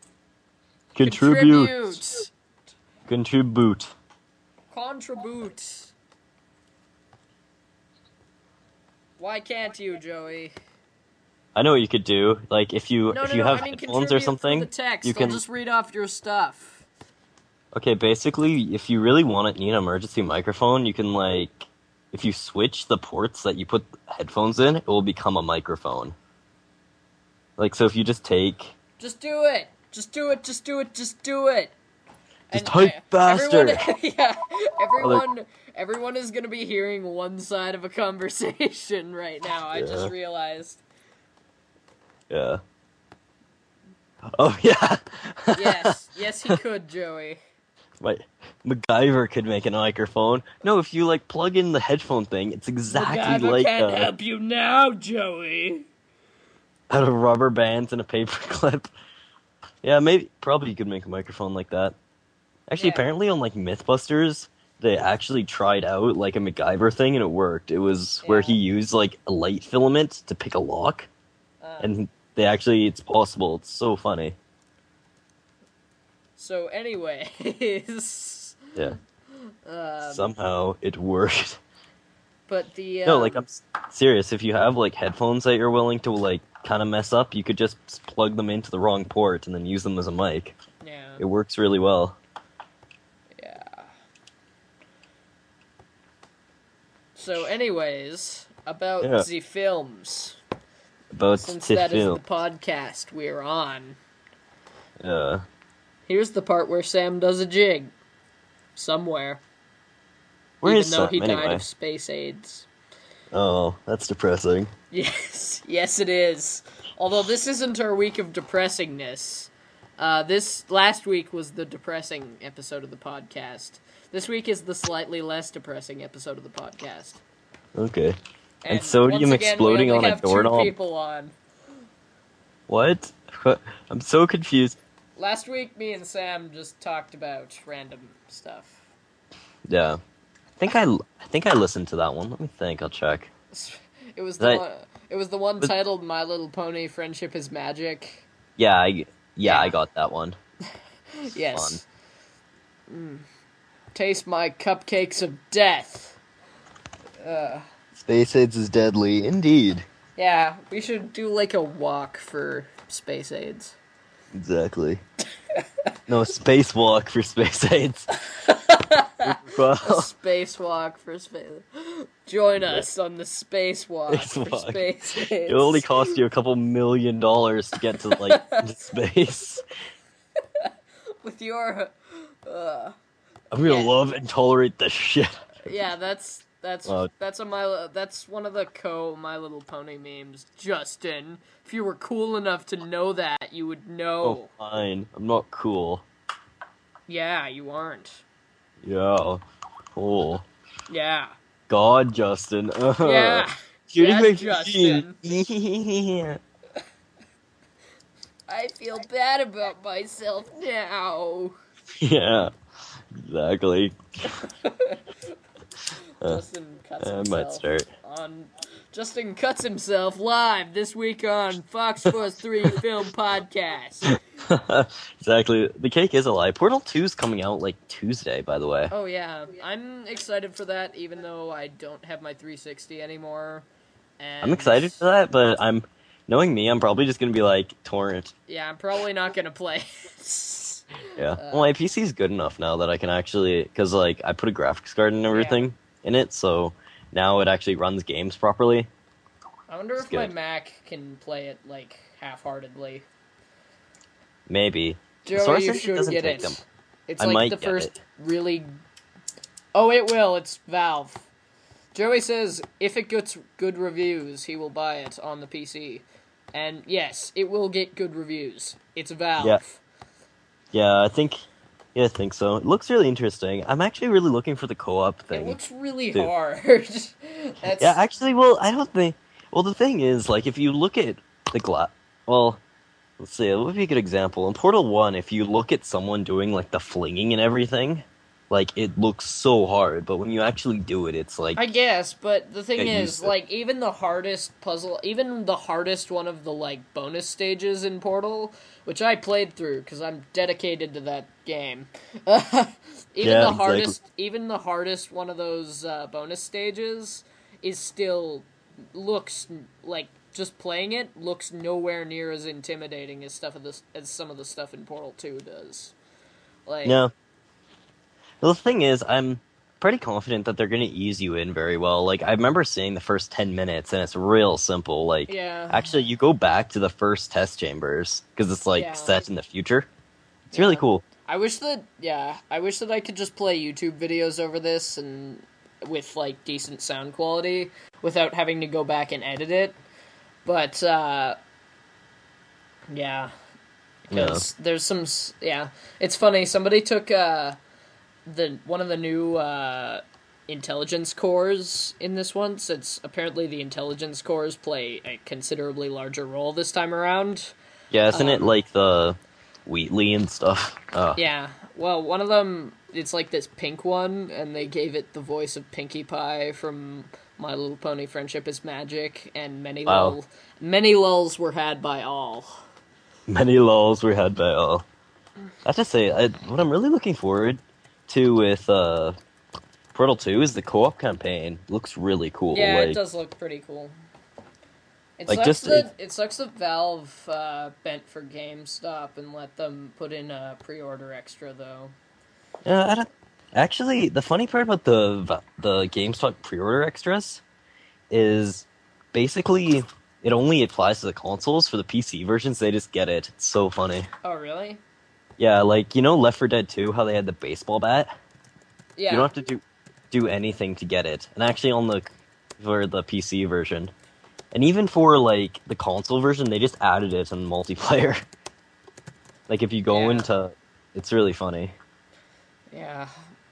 [SPEAKER 2] Contribute. Contribute.
[SPEAKER 1] Contribute. Why can't you, Joey?
[SPEAKER 2] I know what you could do. Like if you
[SPEAKER 1] No,
[SPEAKER 2] if
[SPEAKER 1] no,
[SPEAKER 2] you
[SPEAKER 1] no.
[SPEAKER 2] have
[SPEAKER 1] I mean,
[SPEAKER 2] headphones or
[SPEAKER 1] contribute
[SPEAKER 2] something,
[SPEAKER 1] for the text.
[SPEAKER 2] you can.
[SPEAKER 1] I'll just read off your stuff.
[SPEAKER 2] Okay, basically, if you really want it, need an emergency microphone, you can like, if you switch the ports that you put headphones in, it will become a microphone. Like, so if you just take,
[SPEAKER 1] Just do it. Just do it. Just do it. Just do it.
[SPEAKER 2] just
[SPEAKER 1] And
[SPEAKER 2] type
[SPEAKER 1] I-
[SPEAKER 2] faster.
[SPEAKER 1] Everyone, yeah, everyone, everyone is gonna be hearing one side of a conversation right now. I just
[SPEAKER 2] Yeah.
[SPEAKER 1] realized.
[SPEAKER 2] Yeah. Oh yeah.
[SPEAKER 1] Yes, yes, he could, Joey.
[SPEAKER 2] My MacGyver could make a microphone. No, if you like plug in the headphone thing, it's exactly
[SPEAKER 1] MacGyver
[SPEAKER 2] like
[SPEAKER 1] can't
[SPEAKER 2] uh,
[SPEAKER 1] help you now, Joey.
[SPEAKER 2] out of rubber bands and a paper clip. Yeah, maybe probably you could make a microphone like that. Actually,
[SPEAKER 1] Yeah.
[SPEAKER 2] apparently on like MythBusters, they actually tried out like a MacGyver thing and it worked. It was where
[SPEAKER 1] Yeah.
[SPEAKER 2] he used like a light filament to pick a lock,
[SPEAKER 1] Uh,
[SPEAKER 2] and they actually it's possible. It's so funny.
[SPEAKER 1] so, anyways,
[SPEAKER 2] Yeah.
[SPEAKER 1] um,
[SPEAKER 2] Somehow it worked.
[SPEAKER 1] but the um,
[SPEAKER 2] No, like I'm s- serious. If you have like headphones that you're willing to like kind of mess up, you could just s- plug them into the wrong port and then use them as a mic.
[SPEAKER 1] yeah,
[SPEAKER 2] It works really well.
[SPEAKER 1] yeah. So, anyways, about
[SPEAKER 2] Yeah.
[SPEAKER 1] the films.
[SPEAKER 2] About
[SPEAKER 1] Since
[SPEAKER 2] to
[SPEAKER 1] that is
[SPEAKER 2] film.
[SPEAKER 1] the podcast we're on,
[SPEAKER 2] Yeah.
[SPEAKER 1] here's the part where Sam does a jig. Somewhere.
[SPEAKER 2] Where
[SPEAKER 1] even
[SPEAKER 2] is
[SPEAKER 1] though
[SPEAKER 2] Sam
[SPEAKER 1] he died
[SPEAKER 2] anyway?
[SPEAKER 1] of space AIDS.
[SPEAKER 2] Oh, that's depressing.
[SPEAKER 1] Yes, yes it is. Although this isn't our week of depressingness. Uh, this last week was the depressing episode of the podcast. This week is the slightly less depressing episode of the podcast.
[SPEAKER 2] Okay. And
[SPEAKER 1] once
[SPEAKER 2] sodium
[SPEAKER 1] again,
[SPEAKER 2] exploding
[SPEAKER 1] we only
[SPEAKER 2] on a
[SPEAKER 1] have
[SPEAKER 2] doorknob?
[SPEAKER 1] Two people on.
[SPEAKER 2] What? I'm so confused.
[SPEAKER 1] Last week, me and Sam just talked about random stuff.
[SPEAKER 2] Yeah. I think I, I think I listened to that one. Let me think. I'll check.
[SPEAKER 1] It was the
[SPEAKER 2] That-
[SPEAKER 1] one, it was the one
[SPEAKER 2] Was-
[SPEAKER 1] titled "My Little Pony: Friendship is Magic."
[SPEAKER 2] Yeah, I, yeah,
[SPEAKER 1] Yeah.
[SPEAKER 2] I got that one.
[SPEAKER 1] Yes. Mm. Taste my cupcakes of death. Uh,
[SPEAKER 2] Space AIDS is deadly, indeed.
[SPEAKER 1] yeah, we should do like a walk for space AIDS.
[SPEAKER 2] Exactly. No, spacewalk for space AIDS.
[SPEAKER 1] A
[SPEAKER 2] Well,
[SPEAKER 1] spacewalk for space. Join us on the spacewalk for
[SPEAKER 2] Spacewalk.
[SPEAKER 1] space AIDS.
[SPEAKER 2] it only cost you a couple million dollars to get to like into space.
[SPEAKER 1] With your, uh,
[SPEAKER 2] I'm gonna
[SPEAKER 1] Yeah.
[SPEAKER 2] love and tolerate the shit.
[SPEAKER 1] yeah, that's that's
[SPEAKER 2] Wow.
[SPEAKER 1] that's a my that's one of the co My Little Pony memes. Justin, if you were cool enough to know that, you would know.
[SPEAKER 2] Oh, fine. I'm not cool.
[SPEAKER 1] Yeah, you aren't.
[SPEAKER 2] Yeah. Cool.
[SPEAKER 1] Yeah.
[SPEAKER 2] God, Justin.
[SPEAKER 1] Yeah.
[SPEAKER 2] Shooting
[SPEAKER 1] Yeah,
[SPEAKER 2] my
[SPEAKER 1] Justin.
[SPEAKER 2] machine.
[SPEAKER 1] I feel bad about myself now.
[SPEAKER 2] Yeah. Exactly. Uh,
[SPEAKER 1] Justin cuts
[SPEAKER 2] I
[SPEAKER 1] himself
[SPEAKER 2] might start.
[SPEAKER 1] on. Justin cuts himself live this week on Fox Force three Film Podcast.
[SPEAKER 2] Exactly. The cake is a lie. Portal two is coming out like Tuesday, by the way.
[SPEAKER 1] Oh yeah, I'm excited for that, even though I don't have my three sixty anymore. And
[SPEAKER 2] I'm excited for that, but I'm knowing me, I'm probably just gonna be like torrent.
[SPEAKER 1] Yeah, I'm probably not gonna play it.
[SPEAKER 2] Yeah.
[SPEAKER 1] Uh,
[SPEAKER 2] well, my P C is good enough now that I can actually, because like I put a graphics card and everything in it, so now it actually runs games properly.
[SPEAKER 1] I wonder
[SPEAKER 2] It's
[SPEAKER 1] if my
[SPEAKER 2] good.
[SPEAKER 1] Mac can play it like half-heartedly.
[SPEAKER 2] Maybe.
[SPEAKER 1] Joey,
[SPEAKER 2] Source
[SPEAKER 1] you
[SPEAKER 2] Engine
[SPEAKER 1] should
[SPEAKER 2] doesn't
[SPEAKER 1] get
[SPEAKER 2] take
[SPEAKER 1] it.
[SPEAKER 2] them.
[SPEAKER 1] It's
[SPEAKER 2] I
[SPEAKER 1] like
[SPEAKER 2] might
[SPEAKER 1] the
[SPEAKER 2] get
[SPEAKER 1] first
[SPEAKER 2] it.
[SPEAKER 1] really. Oh, it will. It's Valve. Joey says if it gets good reviews, he will buy it on the P C. And yes, it will get good reviews. It's Valve.
[SPEAKER 2] Yeah. Yeah, I think. Yeah, I think so. It looks really interesting. I'm actually really looking for the co-op
[SPEAKER 1] It
[SPEAKER 2] thing.
[SPEAKER 1] looks really
[SPEAKER 2] too.
[SPEAKER 1] hard. That's,
[SPEAKER 2] Yeah, actually, well, I don't think. Well, the thing is, like, if you look at the glass, well, let's see, it would be a good example. In Portal One, if you look at someone doing like the flinging and everything, like it looks so hard, but when you actually do it, it's like
[SPEAKER 1] I guess, but the thing
[SPEAKER 2] Get
[SPEAKER 1] is,
[SPEAKER 2] used to it.
[SPEAKER 1] like, even the hardest puzzle, even the hardest one of the, like, bonus stages in Portal, which I played through, because I'm dedicated to that game. even
[SPEAKER 2] Yeah,
[SPEAKER 1] the
[SPEAKER 2] exactly.
[SPEAKER 1] hardest, even the hardest one of those, uh, bonus stages is still, looks, like, just playing it looks nowhere near as intimidating as stuff of this as some of the stuff in Portal two does. Like,
[SPEAKER 2] Yeah. Well, the thing is, I'm pretty confident that they're going to ease you in very well. Like, I remember seeing the first ten minutes, and it's real simple. Like,
[SPEAKER 1] yeah,
[SPEAKER 2] actually, you go back to the first test chambers, because it's, like,
[SPEAKER 1] Yeah.
[SPEAKER 2] set in the future. It's
[SPEAKER 1] Yeah.
[SPEAKER 2] really cool.
[SPEAKER 1] I wish that yeah, I wish that I could just play YouTube videos over this and with like decent sound quality without having to go back and edit it. But uh yeah, because there's some s- yeah, it's funny. Somebody took uh the one of the new uh intelligence cores in this one, since apparently the intelligence cores play a considerably larger role this time around.
[SPEAKER 2] Yeah, isn't it
[SPEAKER 1] Um,
[SPEAKER 2] like the Wheatley and stuff? Uh,
[SPEAKER 1] Yeah, well, one of them, it's like this pink one, and they gave it the voice of Pinkie Pie from My Little Pony Friendship is Magic, and many
[SPEAKER 2] Wow.
[SPEAKER 1] lull, many lulls were had by all.
[SPEAKER 2] Many lulls were had by all. I have to say, I, what I'm really looking forward to with uh, Portal two is the co-op campaign. Looks really cool.
[SPEAKER 1] Yeah,
[SPEAKER 2] like,
[SPEAKER 1] it does look pretty cool. It
[SPEAKER 2] Like,
[SPEAKER 1] sucks
[SPEAKER 2] just-
[SPEAKER 1] that it sucks that Valve uh, bent for GameStop and let them put in a pre-order extra though.
[SPEAKER 2] Uh, I don't, actually, the funny part about the v- the GameStop pre-order extras is basically it only applies to the consoles. For the P C versions, they just get it. It's so funny.
[SPEAKER 1] Oh really?
[SPEAKER 2] Yeah, like you know, Left four Dead two, how they had the baseball bat.
[SPEAKER 1] Yeah.
[SPEAKER 2] You don't have to do do anything to get it. And actually, on the for the P C version, and even for like the console version, they just added it in multiplayer. Like if you go
[SPEAKER 1] Yeah.
[SPEAKER 2] into, it's really funny.
[SPEAKER 1] Yeah.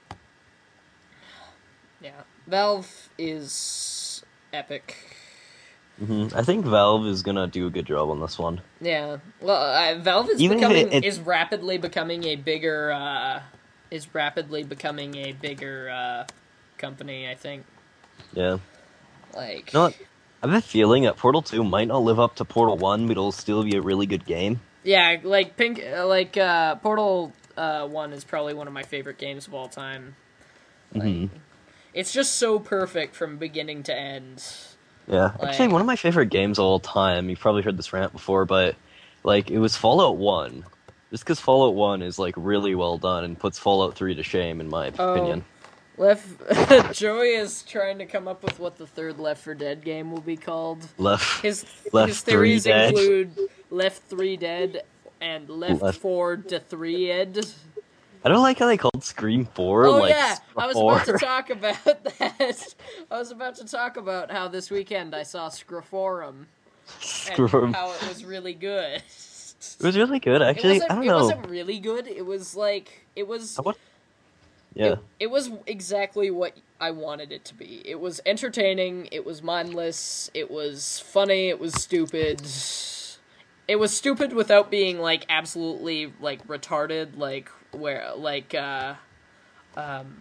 [SPEAKER 1] Yeah. Valve is epic.
[SPEAKER 2] hmm I think Valve is gonna do a good job on this one.
[SPEAKER 1] Yeah. Well, uh, Valve is
[SPEAKER 2] Even if
[SPEAKER 1] becoming
[SPEAKER 2] it- it-
[SPEAKER 1] is rapidly becoming a bigger uh is rapidly becoming a bigger uh company, I think.
[SPEAKER 2] Yeah.
[SPEAKER 1] Like
[SPEAKER 2] You know what? I have a feeling that Portal two might not live up to Portal one, but it'll still be a really good game.
[SPEAKER 1] Yeah, like Pink uh, like uh Portal uh one is probably one of my favorite games of all time. Like,
[SPEAKER 2] Mhm.
[SPEAKER 1] it's just so perfect from beginning to end.
[SPEAKER 2] Yeah.
[SPEAKER 1] Like-
[SPEAKER 2] Actually, one of my favorite games of all time, you've probably heard this rant before, but like it was Fallout one. Just because Fallout one is like really well done and puts Fallout three to shame, in my
[SPEAKER 1] Oh.
[SPEAKER 2] opinion.
[SPEAKER 1] Left Joey is trying to come up with what the third Left four Dead game will be called.
[SPEAKER 2] Left.
[SPEAKER 1] His
[SPEAKER 2] Left
[SPEAKER 1] his theories
[SPEAKER 2] three Dead.
[SPEAKER 1] include Left three Dead and Left,
[SPEAKER 2] Left-
[SPEAKER 1] four to three Ed.
[SPEAKER 2] I don't like how they called Scream four
[SPEAKER 1] Oh
[SPEAKER 2] like
[SPEAKER 1] yeah, I was
[SPEAKER 2] four.
[SPEAKER 1] about to talk about that. I was about to talk about how this weekend I saw Scroforum and
[SPEAKER 2] Screw 'em.
[SPEAKER 1] how it was really good.
[SPEAKER 2] It was really good,
[SPEAKER 1] It
[SPEAKER 2] actually.
[SPEAKER 1] wasn't,
[SPEAKER 2] I don't
[SPEAKER 1] it
[SPEAKER 2] know.
[SPEAKER 1] wasn't really good. It was like it was.
[SPEAKER 2] I wa- Yeah.
[SPEAKER 1] It, it was exactly what I wanted it to be. It was entertaining, it was mindless, it was funny, it was stupid. It was stupid without being like absolutely like retarded, like where like uh um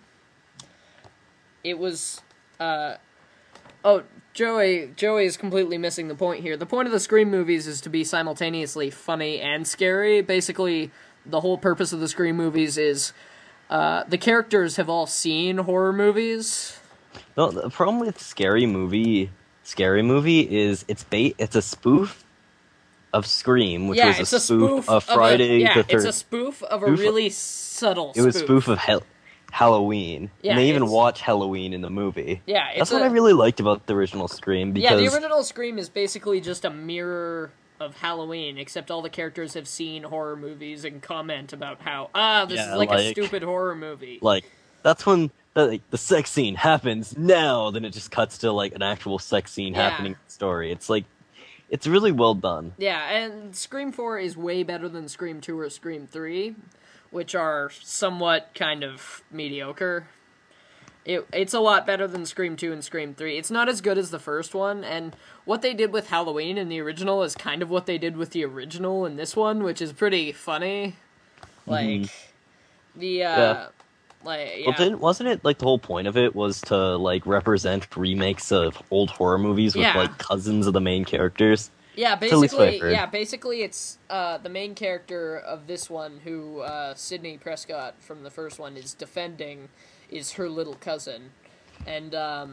[SPEAKER 1] it was uh oh Joey Joey is completely missing the point here. The point of the Scream movies is to be simultaneously funny and scary. Basically, the whole purpose of the Scream movies is Uh, the characters have all seen horror movies.
[SPEAKER 2] No, the problem with Scary Movie, Scary Movie is it's bait. It's a spoof of Scream, which
[SPEAKER 1] yeah,
[SPEAKER 2] was
[SPEAKER 1] it's
[SPEAKER 2] a
[SPEAKER 1] a spoof
[SPEAKER 2] of Friday
[SPEAKER 1] a, yeah,
[SPEAKER 2] the
[SPEAKER 1] it's
[SPEAKER 2] third.
[SPEAKER 1] a spoof of a
[SPEAKER 2] spoof-
[SPEAKER 1] really subtle.
[SPEAKER 2] It was spoof of Hel- Halloween.
[SPEAKER 1] Yeah,
[SPEAKER 2] and they even
[SPEAKER 1] it's-
[SPEAKER 2] watch Halloween in the movie.
[SPEAKER 1] Yeah, it's
[SPEAKER 2] That's what
[SPEAKER 1] a-
[SPEAKER 2] I really liked about the original Scream
[SPEAKER 1] Yeah,
[SPEAKER 2] because
[SPEAKER 1] the original Scream is basically just a mirror of Halloween, except all the characters have seen horror movies and comment about how ah, this
[SPEAKER 2] Yeah,
[SPEAKER 1] is like, a
[SPEAKER 2] like-
[SPEAKER 1] stupid horror movie.
[SPEAKER 2] like that's when the, like, the sex scene happens now. Then it just cuts to like an actual sex scene
[SPEAKER 1] Yeah.
[SPEAKER 2] happening in the story. It's like it's really well done.
[SPEAKER 1] Yeah, and Scream four is way better than Scream two or Scream three, which are somewhat kind of mediocre. It, it's a lot better than Scream two and Scream three. It's not as good as the first one, and what they did with Halloween in the original is kind of what they did with the original in this one, which is pretty funny. Like, the, uh...
[SPEAKER 2] Yeah.
[SPEAKER 1] Like, yeah.
[SPEAKER 2] Well, didn't wasn't it like the whole point of it was to like represent remakes of old horror movies with
[SPEAKER 1] Yeah.
[SPEAKER 2] like cousins of the main characters?
[SPEAKER 1] Yeah,
[SPEAKER 2] at least what I've
[SPEAKER 1] basically,
[SPEAKER 2] heard.
[SPEAKER 1] yeah, basically, it's uh, the main character of this one, who uh, Sidney Prescott from the first one is defending, is her little cousin, and um,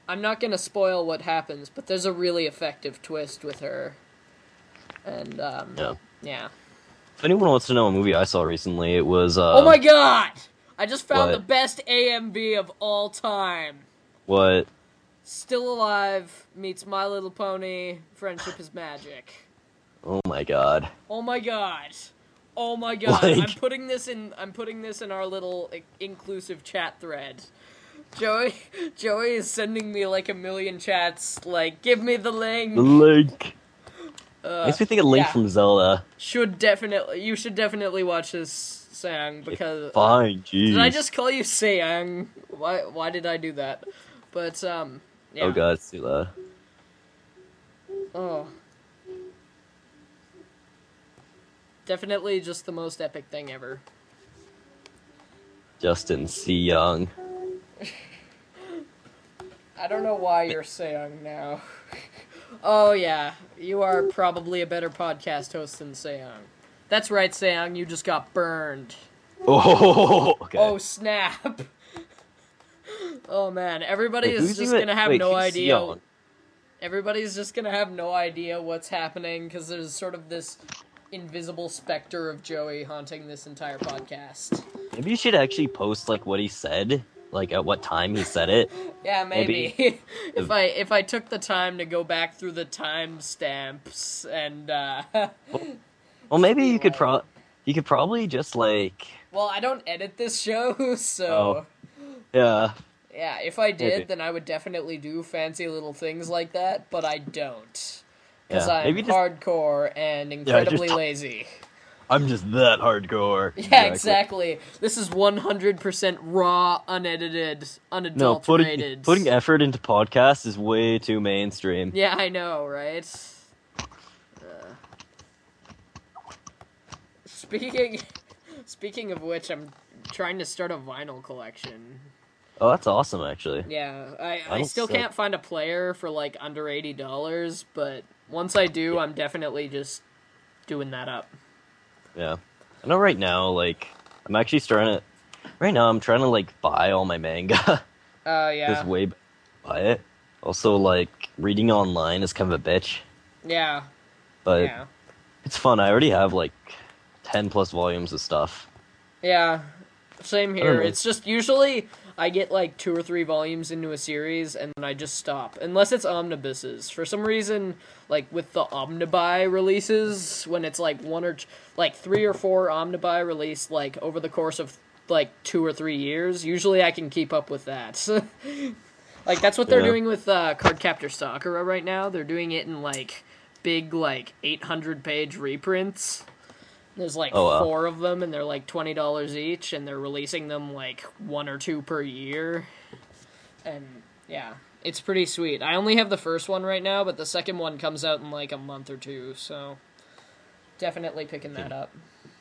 [SPEAKER 1] I'm not gonna spoil what happens, but there's a really effective twist with her. And, um,
[SPEAKER 2] Yeah.
[SPEAKER 1] yeah.
[SPEAKER 2] If anyone wants to know a movie I saw recently, it was, uh...
[SPEAKER 1] Oh my god! I just found
[SPEAKER 2] What?
[SPEAKER 1] the best A M V of all time.
[SPEAKER 2] What?
[SPEAKER 1] Still Alive meets My Little Pony, Friendship is Magic.
[SPEAKER 2] Oh my god.
[SPEAKER 1] Oh my god. Oh my god.
[SPEAKER 2] Like-
[SPEAKER 1] I'm putting this in I'm putting this in our little i- inclusive chat thread. Joey Joey is sending me like a million chats like give me the link.
[SPEAKER 2] Link.
[SPEAKER 1] Uh,
[SPEAKER 2] Makes me think of Link
[SPEAKER 1] yeah.
[SPEAKER 2] from Zelda.
[SPEAKER 1] Should definitely you should definitely watch this Sang because
[SPEAKER 2] Fine, jeez.
[SPEAKER 1] Did I just call you Sang? Why why did I do that? But um yeah.
[SPEAKER 2] Oh god, it's too loud.
[SPEAKER 1] Oh. Definitely just the most epic thing ever.
[SPEAKER 2] Justin C. Young.
[SPEAKER 1] I don't know why you're Seong now. Oh yeah, you are probably a better podcast host than Seong. That's right, Seong, you just got burned.
[SPEAKER 2] Oh, okay.
[SPEAKER 1] Oh snap. Oh man, everybody
[SPEAKER 2] Wait,
[SPEAKER 1] is
[SPEAKER 2] who's
[SPEAKER 1] just
[SPEAKER 2] even-
[SPEAKER 1] gonna have
[SPEAKER 2] wait,
[SPEAKER 1] no
[SPEAKER 2] who's
[SPEAKER 1] idea.
[SPEAKER 2] Young?
[SPEAKER 1] Everybody's just gonna have no idea what's happening because there's sort of this invisible specter of Joey haunting this entire podcast.
[SPEAKER 2] Maybe you should actually post like what he said, like at what time he said it.
[SPEAKER 1] Yeah, maybe.
[SPEAKER 2] Maybe.
[SPEAKER 1] if I if I took the time to go back through the timestamps and uh
[SPEAKER 2] Well, maybe you could pro you could probably just like
[SPEAKER 1] well, I don't edit this show, so
[SPEAKER 2] yeah.
[SPEAKER 1] yeah, if I did,
[SPEAKER 2] Maybe.
[SPEAKER 1] then I would definitely do fancy little things like that, but I don't. Because
[SPEAKER 2] Yeah,
[SPEAKER 1] I'm
[SPEAKER 2] maybe just-
[SPEAKER 1] hardcore and incredibly
[SPEAKER 2] just-
[SPEAKER 1] lazy.
[SPEAKER 2] I'm just that hardcore.
[SPEAKER 1] Yeah, exactly. This is one hundred percent raw, unedited,
[SPEAKER 2] No, putting
[SPEAKER 1] unadulterated.
[SPEAKER 2] putting effort into podcasts is way too mainstream.
[SPEAKER 1] Yeah, I know, right? Uh, speaking, speaking of which, I'm trying to start a vinyl collection.
[SPEAKER 2] Oh, that's awesome, actually.
[SPEAKER 1] Yeah, I, I
[SPEAKER 2] Vinyl
[SPEAKER 1] still
[SPEAKER 2] suck.
[SPEAKER 1] can't find a player for like under eighty dollars, but once I do, I'm definitely just doing that up.
[SPEAKER 2] Yeah. I know right now, like, I'm actually starting to... Right now, I'm trying to, like, buy all my manga.
[SPEAKER 1] Uh, yeah,
[SPEAKER 2] Just way b- buy it. Also, like, reading online is kind of a bitch.
[SPEAKER 1] yeah,
[SPEAKER 2] But
[SPEAKER 1] yeah,
[SPEAKER 2] it's fun. I already have, like, ten plus volumes of stuff.
[SPEAKER 1] yeah. Same
[SPEAKER 2] don't
[SPEAKER 1] here.
[SPEAKER 2] know.
[SPEAKER 1] It's just usually I get like two or three volumes into a series and then I just stop. Unless it's omnibuses. For some reason, like with the omnibuy releases, when it's like one or t- like three or four omnibuy released like over the course of like two or three years, usually I can keep up with that. Like that's what they're
[SPEAKER 2] Yeah.
[SPEAKER 1] doing with uh, Cardcaptor Sakura right now. They're doing it in like big like eight hundred page reprints. There's like
[SPEAKER 2] Oh, wow.
[SPEAKER 1] four of them, and they're like twenty dollars each, and they're releasing them like one or two per year. And yeah, it's pretty sweet. I only have the first one right now, but the second one comes out in like a month or two, so definitely picking that up.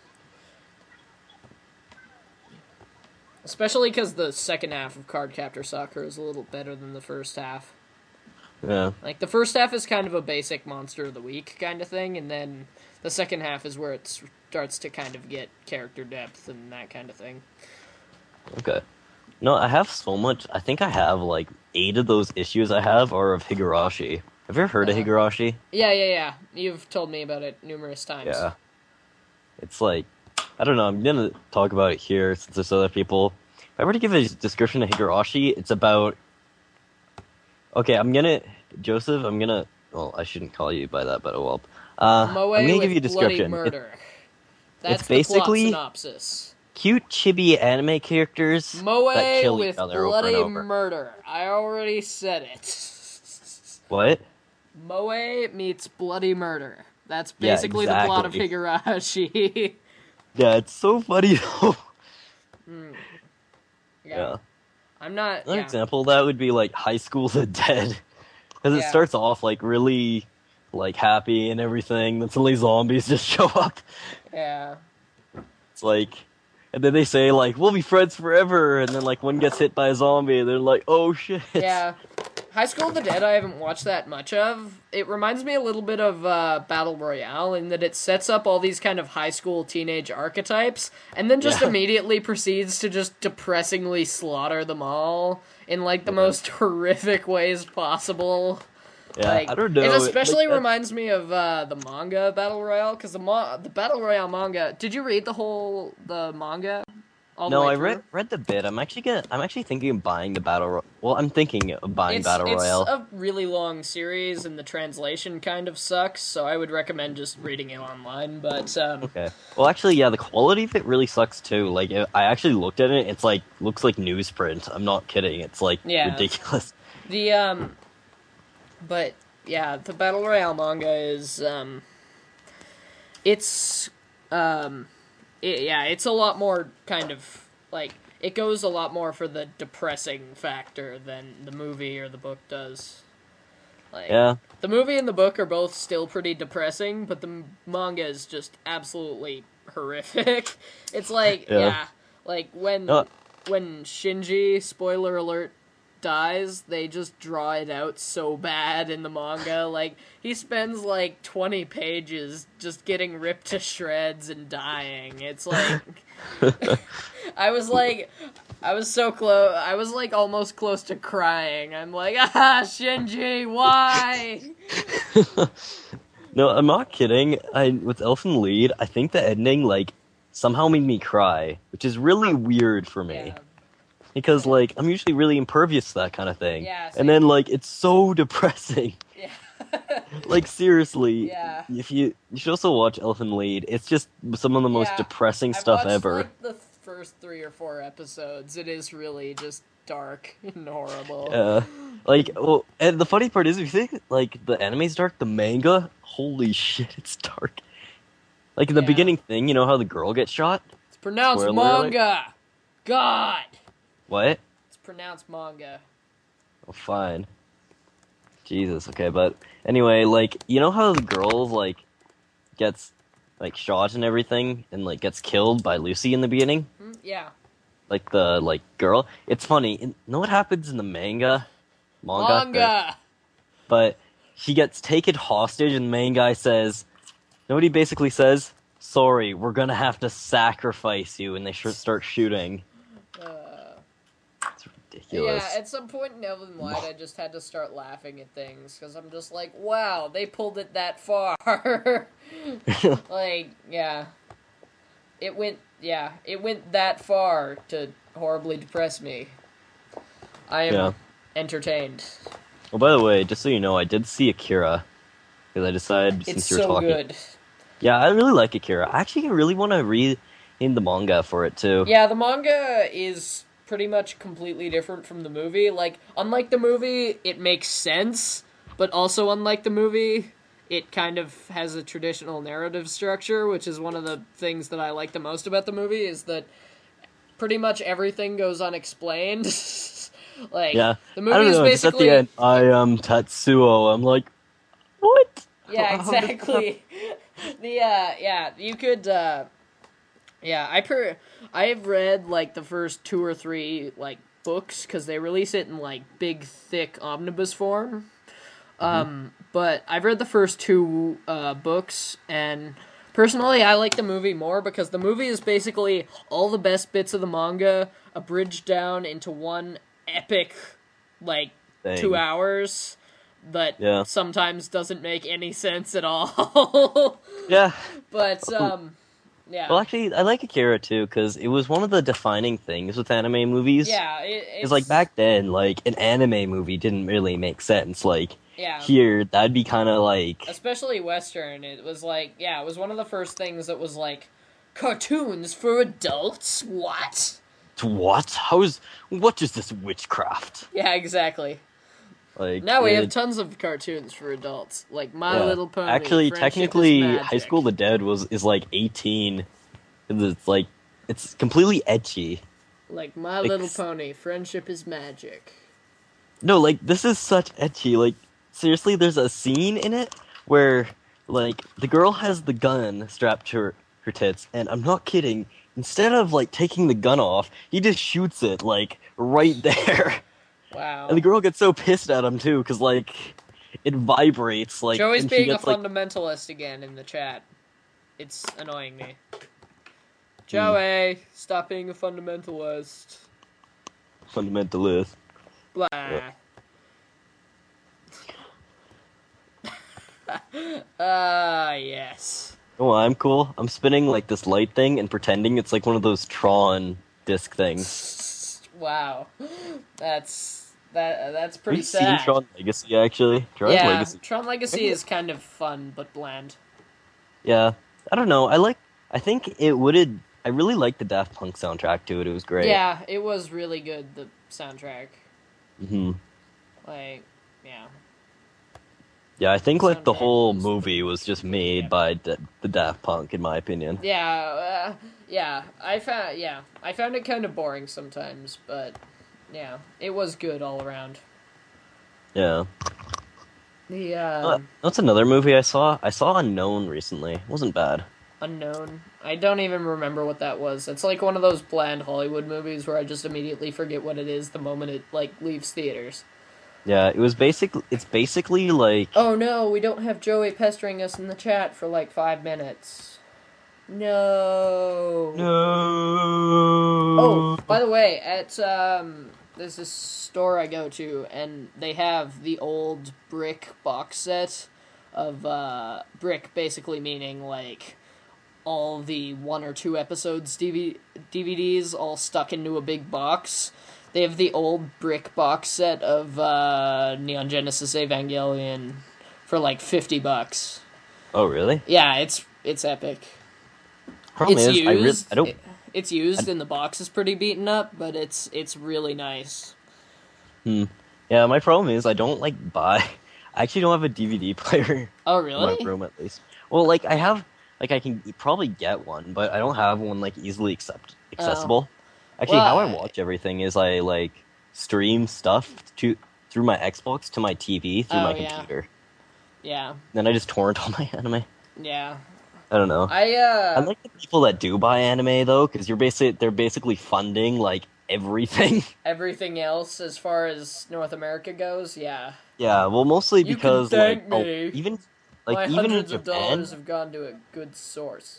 [SPEAKER 1] Especially because the second half of Cardcaptor Sakura is a little better than the first half.
[SPEAKER 2] Yeah.
[SPEAKER 1] Like, the first half is kind of a basic Monster of the Week kind of thing, and then the second half is where it starts to kind of get character depth and that kind of thing.
[SPEAKER 2] Okay. No, I have so much. I think I have, like, eight of those issues I have are of Higurashi. Have you ever heard
[SPEAKER 1] Uh-huh.
[SPEAKER 2] of Higurashi?
[SPEAKER 1] Yeah, yeah, yeah. You've told me about it numerous times.
[SPEAKER 2] Yeah. It's like, I don't know, I'm gonna talk about it here since there's other people. If I were to give a description of Higurashi, it's about... Okay, I'm gonna... Joseph, I'm gonna... Well, I shouldn't call you by that, but oh well. Uh,
[SPEAKER 1] Moe
[SPEAKER 2] I'm gonna
[SPEAKER 1] with
[SPEAKER 2] give you a
[SPEAKER 1] bloody
[SPEAKER 2] description. It-
[SPEAKER 1] murder. That's
[SPEAKER 2] it's
[SPEAKER 1] the
[SPEAKER 2] basically-
[SPEAKER 1] plot synopsis.
[SPEAKER 2] cute chibi anime characters
[SPEAKER 1] Moe
[SPEAKER 2] that kill
[SPEAKER 1] with
[SPEAKER 2] each other over
[SPEAKER 1] bloody
[SPEAKER 2] and over.
[SPEAKER 1] murder. I already said it.
[SPEAKER 2] What?
[SPEAKER 1] Moe meets bloody murder. That's
[SPEAKER 2] Yeah,
[SPEAKER 1] basically the plot of
[SPEAKER 2] exactly.
[SPEAKER 1] Higurashi.
[SPEAKER 2] Yeah, it's so funny though.
[SPEAKER 1] Mm.
[SPEAKER 2] Yeah.
[SPEAKER 1] Yeah. I'm not.
[SPEAKER 2] Another
[SPEAKER 1] Yeah.
[SPEAKER 2] example of that would be like High School of the Dead. Because it
[SPEAKER 1] Yeah.
[SPEAKER 2] starts off like really like happy and everything, then suddenly zombies just show up.
[SPEAKER 1] Yeah.
[SPEAKER 2] It's like, and then they say like, we'll be friends forever, and then like one gets hit by a zombie, and they're like, oh shit.
[SPEAKER 1] Yeah. High School of the Dead I haven't watched that much of. It reminds me a little bit of uh, Battle Royale in that it sets up all these kind of high school teenage archetypes and then just
[SPEAKER 2] Yeah.
[SPEAKER 1] immediately proceeds to just depressingly slaughter them all in like the
[SPEAKER 2] Yeah.
[SPEAKER 1] most horrific ways possible.
[SPEAKER 2] Yeah,
[SPEAKER 1] Like,
[SPEAKER 2] I don't know.
[SPEAKER 1] It especially
[SPEAKER 2] like, that-
[SPEAKER 1] reminds me of uh, the manga Battle Royale because the mo- the Battle Royale manga. Did you read the whole the manga? All the
[SPEAKER 2] No,
[SPEAKER 1] way
[SPEAKER 2] I
[SPEAKER 1] through?
[SPEAKER 2] read read the bit. I'm actually gonna. I'm actually thinking of buying the battle. Ro- well, I'm thinking of buying
[SPEAKER 1] It's,
[SPEAKER 2] battle
[SPEAKER 1] it's
[SPEAKER 2] royale.
[SPEAKER 1] a really long series, and the translation kind of sucks. So I would recommend just reading it online. But um,
[SPEAKER 2] Okay. Well, actually, yeah, the quality of it really sucks too. Like, it, I actually looked at it. It's like looks like newsprint. I'm not kidding. It's like
[SPEAKER 1] Yeah.
[SPEAKER 2] ridiculous.
[SPEAKER 1] the um, but yeah, the Battle Royale manga is um, it's um, it, yeah, it's a lot more kind of like it goes a lot more for the depressing factor than the movie or the book does. Like,
[SPEAKER 2] Yeah.
[SPEAKER 1] the movie and the book are both still pretty depressing, but the m- manga is just absolutely horrific. It's like, yeah,
[SPEAKER 2] Yeah.
[SPEAKER 1] like when
[SPEAKER 2] Uh.
[SPEAKER 1] when Shinji, spoiler alert, dies, they just draw it out so bad in the manga. Like, he spends like twenty pages just getting ripped to shreds and dying. It's like I was like I was so close. I was like almost close to crying. I'm like, ah, Shinji, why?
[SPEAKER 2] No, I'm not kidding. I with Elfen Lied, I think the ending like somehow made me cry, which is really weird for me.
[SPEAKER 1] Yeah.
[SPEAKER 2] Because like I'm usually really impervious to that kind of thing.
[SPEAKER 1] Yeah,
[SPEAKER 2] and then like it's so depressing.
[SPEAKER 1] Yeah.
[SPEAKER 2] Like seriously.
[SPEAKER 1] Yeah.
[SPEAKER 2] If you you should also watch Elfen Lied. It's just some of the most
[SPEAKER 1] Yeah,
[SPEAKER 2] depressing
[SPEAKER 1] I've
[SPEAKER 2] stuff
[SPEAKER 1] watched,
[SPEAKER 2] ever.
[SPEAKER 1] like, the first three or four episodes. It is really just dark and horrible.
[SPEAKER 2] Yeah. Like, well, and the funny part is, if you think like the anime's dark, the manga, holy shit, it's dark. Like in the
[SPEAKER 1] Yeah.
[SPEAKER 2] beginning thing, you know how the girl gets shot?
[SPEAKER 1] It's pronounced
[SPEAKER 2] Spoiler alert.
[SPEAKER 1] manga. God.
[SPEAKER 2] What?
[SPEAKER 1] It's pronounced manga.
[SPEAKER 2] Oh, fine. Jesus, okay, but anyway, like, you know how the girl, like, gets, like, shot and everything, and, like, gets killed by Lucy in the beginning?
[SPEAKER 1] Hmm? Yeah.
[SPEAKER 2] Like, the, like, girl? It's funny, you know what happens in the manga? Manga?
[SPEAKER 1] Manga.
[SPEAKER 2] But she gets taken hostage, and the main guy says, you know what he basically says? Sorry, we're gonna have to sacrifice you, and they sh- start shooting.
[SPEAKER 1] Uh,
[SPEAKER 2] It's ridiculous.
[SPEAKER 1] yeah, at some point in Elven Light, I just had to start laughing at things, because I'm just like, wow, they pulled it that far. Like, yeah. It went, yeah, it went that far to horribly depress me. I am
[SPEAKER 2] Yeah.
[SPEAKER 1] entertained.
[SPEAKER 2] Well, by the way, just so you know, I did see Akira, because I decided,
[SPEAKER 1] It's
[SPEAKER 2] since you were
[SPEAKER 1] so
[SPEAKER 2] talking...
[SPEAKER 1] good.
[SPEAKER 2] Yeah, I really like Akira. I actually really want to read in the manga for it, too.
[SPEAKER 1] Yeah, the manga is pretty much completely different from the movie. Like, unlike the movie, it makes sense, but also unlike the movie, it kind of has a traditional narrative structure, which is one of the things that I like the most about the movie, is that pretty much everything goes unexplained. Like,
[SPEAKER 2] Yeah.
[SPEAKER 1] the
[SPEAKER 2] I
[SPEAKER 1] movie
[SPEAKER 2] don't
[SPEAKER 1] is
[SPEAKER 2] know, just at
[SPEAKER 1] basically...
[SPEAKER 2] the end, I am Tatsuo. I'm like, what?
[SPEAKER 1] Yeah,
[SPEAKER 2] How did-
[SPEAKER 1] exactly. The uh yeah, you could uh yeah, I per I've read like the first two or three like books cuz they release it in like big thick omnibus form. Um but I've read the first two uh books and personally I like the movie more because the movie is basically all the best bits of the manga abridged down into one epic like
[SPEAKER 2] Thing.
[SPEAKER 1] two hours that
[SPEAKER 2] Yeah.
[SPEAKER 1] sometimes doesn't make any sense at all.
[SPEAKER 2] Yeah.
[SPEAKER 1] But um yeah.
[SPEAKER 2] Well, actually, I like Akira, too, because it was one of the defining things with anime movies.
[SPEAKER 1] yeah, it, it's
[SPEAKER 2] Because, like, back then, like, an anime movie didn't really make sense. Like,
[SPEAKER 1] yeah.
[SPEAKER 2] here, that'd be kind of like...
[SPEAKER 1] Especially Western, it was like, yeah, it was one of the first things that was like, cartoons for adults? What?
[SPEAKER 2] What? How is... What is this witchcraft?
[SPEAKER 1] Yeah, exactly.
[SPEAKER 2] Like,
[SPEAKER 1] Now we
[SPEAKER 2] it-
[SPEAKER 1] have tons of cartoons for adults, like My
[SPEAKER 2] yeah.
[SPEAKER 1] Little Pony.
[SPEAKER 2] Actually,
[SPEAKER 1] Friendship
[SPEAKER 2] technically,
[SPEAKER 1] is
[SPEAKER 2] High
[SPEAKER 1] Magic.
[SPEAKER 2] School of the Dead was is like eighteen. 'Cause it's like... It's completely etchy.
[SPEAKER 1] Like My
[SPEAKER 2] Ex-
[SPEAKER 1] Little Pony, Friendship is Magic.
[SPEAKER 2] No, like, this is such etchy. Like, seriously, there's a scene in it where, like, the girl has the gun strapped to her, her tits, and I'm not kidding, instead of, like, taking the gun off, he just shoots it, like, right there.
[SPEAKER 1] Wow.
[SPEAKER 2] And the girl gets so pissed at him too, because like it vibrates. Like
[SPEAKER 1] Joey's
[SPEAKER 2] and she
[SPEAKER 1] being a
[SPEAKER 2] gets, like,
[SPEAKER 1] fundamentalist again in the chat. It's annoying me.
[SPEAKER 2] Hmm.
[SPEAKER 1] Joey, stop being a fundamentalist.
[SPEAKER 2] fundamentalist.
[SPEAKER 1] Blah. Ah, uh, yes.
[SPEAKER 2] Oh, I'm cool. I'm spinning like this light thing and pretending it's like one of those Tron disc things.
[SPEAKER 1] Wow, that's that. That's
[SPEAKER 2] Have
[SPEAKER 1] pretty
[SPEAKER 2] you
[SPEAKER 1] sad.
[SPEAKER 2] seen Tron Legacy actually? Tron
[SPEAKER 1] yeah,
[SPEAKER 2] Legacy.
[SPEAKER 1] Tron Legacy is kind of fun but bland.
[SPEAKER 2] Yeah, I don't know. I like. I think it would. I really liked the Daft Punk soundtrack to it. It was great.
[SPEAKER 1] Yeah, it was really good. The soundtrack,
[SPEAKER 2] Hmm.
[SPEAKER 1] like, yeah.
[SPEAKER 2] Yeah, I think like the
[SPEAKER 1] Soundtrack
[SPEAKER 2] whole
[SPEAKER 1] was-
[SPEAKER 2] movie was just made
[SPEAKER 1] Yeah.
[SPEAKER 2] by D- the Daft Punk, in my opinion.
[SPEAKER 1] Yeah, uh, yeah. I found yeah, I found it kind of boring sometimes, but yeah, it was good all around.
[SPEAKER 2] Yeah.
[SPEAKER 1] The
[SPEAKER 2] Uh,
[SPEAKER 1] um,
[SPEAKER 2] that's another movie I saw. I saw Unknown recently. It wasn't bad.
[SPEAKER 1] Unknown. I don't even remember what that was. It's like one of those bland Hollywood movies where I just immediately forget what it is the moment it like leaves theaters.
[SPEAKER 2] Yeah, it was basically. It's basically like.
[SPEAKER 1] Oh no, we don't have Joey pestering us in the chat for like five minutes. No.
[SPEAKER 2] No.
[SPEAKER 1] Oh, by the way, at um, there's this store I go to, and they have the old Brick box set of uh, Brick, basically meaning like all the one or two episodes D V- D V Ds all stuck into a big box. They have the old Brick box set of uh, Neon Genesis Evangelion for like fifty bucks.
[SPEAKER 2] Oh really?
[SPEAKER 1] Yeah, it's it's epic.
[SPEAKER 2] Problem
[SPEAKER 1] It's
[SPEAKER 2] is,
[SPEAKER 1] used.
[SPEAKER 2] I, re- I don't.
[SPEAKER 1] it- it's used, and the box is pretty beaten up, but it's it's really nice.
[SPEAKER 2] Hmm. Yeah, my problem is I don't like buy. I actually don't have a D V D player
[SPEAKER 1] Oh,
[SPEAKER 2] in
[SPEAKER 1] really?
[SPEAKER 2] my room at least. Well, like I have, like I can probably get one, but I don't have one like easily accept accessible. Actually,
[SPEAKER 1] Well,
[SPEAKER 2] how I
[SPEAKER 1] I-
[SPEAKER 2] watch everything is I like stream stuff to through my Xbox to my T V through
[SPEAKER 1] Oh,
[SPEAKER 2] my
[SPEAKER 1] yeah.
[SPEAKER 2] computer.
[SPEAKER 1] Yeah,
[SPEAKER 2] Then I just torrent all my anime.
[SPEAKER 1] yeah.
[SPEAKER 2] I don't know.
[SPEAKER 1] I uh,
[SPEAKER 2] I like the people that do buy anime though, because you're basically they're basically funding like everything.
[SPEAKER 1] everything else as far as North America goes. Yeah,
[SPEAKER 2] Yeah, well, mostly
[SPEAKER 1] You can
[SPEAKER 2] because
[SPEAKER 1] thank
[SPEAKER 2] like oh,
[SPEAKER 1] me.
[SPEAKER 2] even
[SPEAKER 1] my
[SPEAKER 2] like even in
[SPEAKER 1] hundreds of
[SPEAKER 2] Japan,
[SPEAKER 1] dollars have gone to a good source.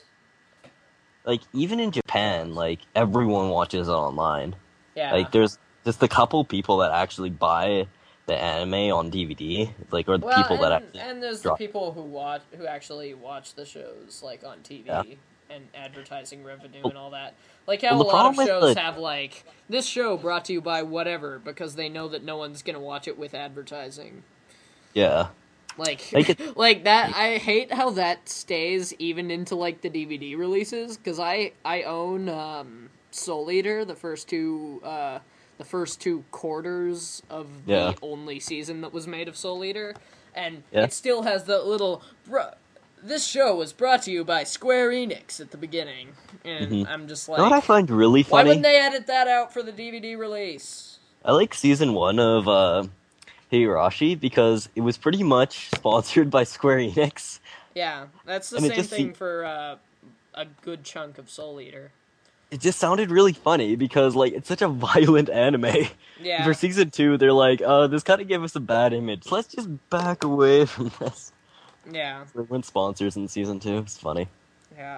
[SPEAKER 2] like even in Japan, like everyone watches it online.
[SPEAKER 1] Yeah,
[SPEAKER 2] Like there's just a couple people that actually buy the anime on D V D, like or the
[SPEAKER 1] well,
[SPEAKER 2] people
[SPEAKER 1] and,
[SPEAKER 2] that actually.
[SPEAKER 1] and there's
[SPEAKER 2] drop-
[SPEAKER 1] the people who watch who actually watch the shows like on T V.
[SPEAKER 2] Yeah.
[SPEAKER 1] And advertising revenue
[SPEAKER 2] Well-
[SPEAKER 1] and all that. Like how
[SPEAKER 2] well, the
[SPEAKER 1] a lot of
[SPEAKER 2] problem with
[SPEAKER 1] shows
[SPEAKER 2] the-
[SPEAKER 1] have like this show brought to you by whatever because they know that no one's gonna watch it with advertising.
[SPEAKER 2] Yeah,
[SPEAKER 1] Like,
[SPEAKER 2] Like it-
[SPEAKER 1] like that. I hate how that stays even into like the D V D releases because I I own um, Soul Eater, the first two uh, the first two quarters of the
[SPEAKER 2] Yeah.
[SPEAKER 1] only season that was made of Soul Eater, and
[SPEAKER 2] Yeah.
[SPEAKER 1] it still has the little. Br- this show was brought to you by Square Enix at the beginning, and
[SPEAKER 2] Mhm.
[SPEAKER 1] I'm just
[SPEAKER 2] you know what I
[SPEAKER 1] like,
[SPEAKER 2] find really
[SPEAKER 1] why
[SPEAKER 2] funny?
[SPEAKER 1] wouldn't they edit that out for the D V D release?
[SPEAKER 2] I like season one of uh, Higurashi because it was pretty much sponsored by Square Enix.
[SPEAKER 1] Yeah, that's the
[SPEAKER 2] And it
[SPEAKER 1] same
[SPEAKER 2] just
[SPEAKER 1] thing
[SPEAKER 2] se-
[SPEAKER 1] for uh, a good chunk of Soul Eater.
[SPEAKER 2] It just sounded really funny because like it's such a violent anime.
[SPEAKER 1] Yeah.
[SPEAKER 2] For season two, they're like, "Uh, this kind of gave us a bad image. Let's just back away from this."
[SPEAKER 1] Yeah,
[SPEAKER 2] They went sponsors in season two. It's funny.
[SPEAKER 1] yeah.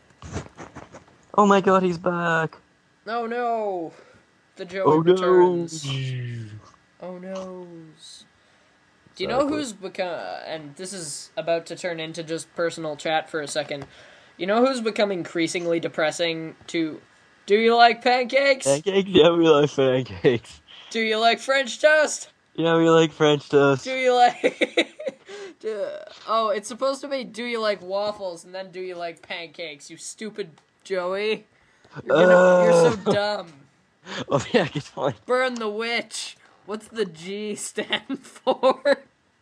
[SPEAKER 2] Oh my god, he's back!
[SPEAKER 1] Oh no! The Joey
[SPEAKER 2] Oh
[SPEAKER 1] returns.
[SPEAKER 2] no!
[SPEAKER 1] Oh no! Do you
[SPEAKER 2] Sorry,
[SPEAKER 1] know
[SPEAKER 2] Chloe.
[SPEAKER 1] who's become? And this is about to turn into just personal chat for a second. You know who's become increasingly depressing? To, do you like pancakes?
[SPEAKER 2] Pancakes? Yeah, we like pancakes.
[SPEAKER 1] Do you like French toast?
[SPEAKER 2] Yeah, we like French toast.
[SPEAKER 1] Do you like? do, oh, it's supposed to be. Do you like waffles? And then do you like pancakes? You stupid Joey. You're, gonna, you're so
[SPEAKER 2] Uh.
[SPEAKER 1] dumb.
[SPEAKER 2] Oh yeah, it's fine.
[SPEAKER 1] Burn the witch. What's the G stand for?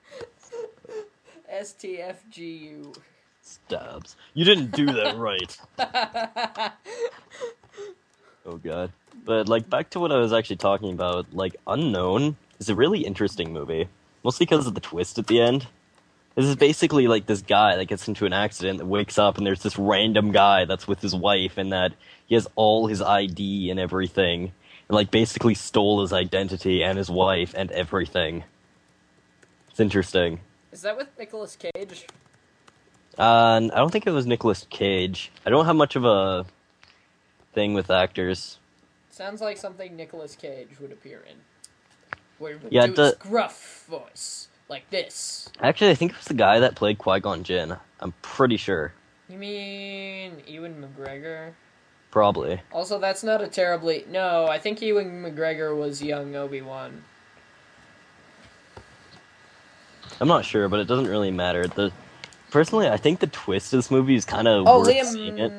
[SPEAKER 1] S T F G U.
[SPEAKER 2] Stabs. You didn't do that right. Oh god. But like back to what I was actually talking about, like Unknown is a really interesting movie. Mostly because of the twist at the end. This is basically like this guy that gets into an accident that wakes up and there's this random guy that's with his wife and that he has all his I D and everything. and like basically stole his identity and his wife and everything. It's interesting.
[SPEAKER 1] Is that with Nicolas Cage?
[SPEAKER 2] Uh, I don't think it was Nicolas Cage. I don't have much of a thing with actors.
[SPEAKER 1] Sounds like something Nicolas Cage would appear in. Where he would
[SPEAKER 2] Yeah,
[SPEAKER 1] do
[SPEAKER 2] the-
[SPEAKER 1] his gruff voice. Like this.
[SPEAKER 2] Actually, I think it was the guy that played Qui-Gon Jinn. I'm pretty sure.
[SPEAKER 1] You mean Ewan McGregor?
[SPEAKER 2] Probably.
[SPEAKER 1] Also, that's not a terribly... No, I think Ewan McGregor was young Obi-Wan.
[SPEAKER 2] I'm not sure, but it doesn't really matter. The Personally, I think the twist of this movie is kind of
[SPEAKER 1] Oh,
[SPEAKER 2] worth
[SPEAKER 1] Liam...
[SPEAKER 2] seeing it.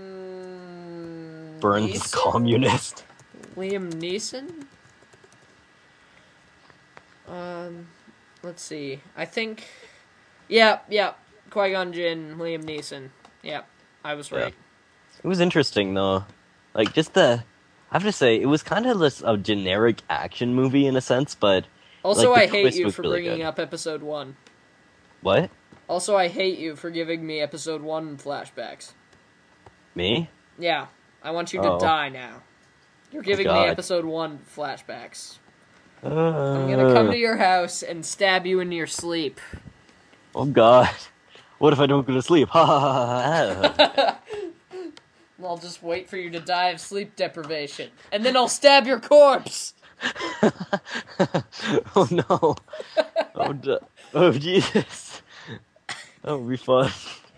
[SPEAKER 2] Burns is
[SPEAKER 1] Neeson?
[SPEAKER 2] communist.
[SPEAKER 1] Liam Neeson? Um, let's see. I think... Yeah, yeah. Qui-Gon Jinn, Liam Neeson. Yeah, I was right.
[SPEAKER 2] Yeah. It was interesting, though. Like, just the... I have to say, it was kind of just a generic action movie in a sense, but...
[SPEAKER 1] Also,
[SPEAKER 2] like, the
[SPEAKER 1] I hate
[SPEAKER 2] twist
[SPEAKER 1] you
[SPEAKER 2] was
[SPEAKER 1] for
[SPEAKER 2] really
[SPEAKER 1] bringing
[SPEAKER 2] good.
[SPEAKER 1] up episode one.
[SPEAKER 2] What?
[SPEAKER 1] Also, I hate you for giving me episode one flashbacks.
[SPEAKER 2] Me?
[SPEAKER 1] Yeah, I want you to
[SPEAKER 2] Oh.
[SPEAKER 1] die now. You're giving me
[SPEAKER 2] God.
[SPEAKER 1] episode one flashbacks.
[SPEAKER 2] Uh,
[SPEAKER 1] I'm gonna come to your house and stab you in your sleep.
[SPEAKER 2] Oh, God. What if I don't go to sleep? Ha ha ha ha.
[SPEAKER 1] I'll just wait for you to die of sleep deprivation. And then I'll stab your corpse!
[SPEAKER 2] Oh, no. Oh, d- oh, Jesus. That would be fun.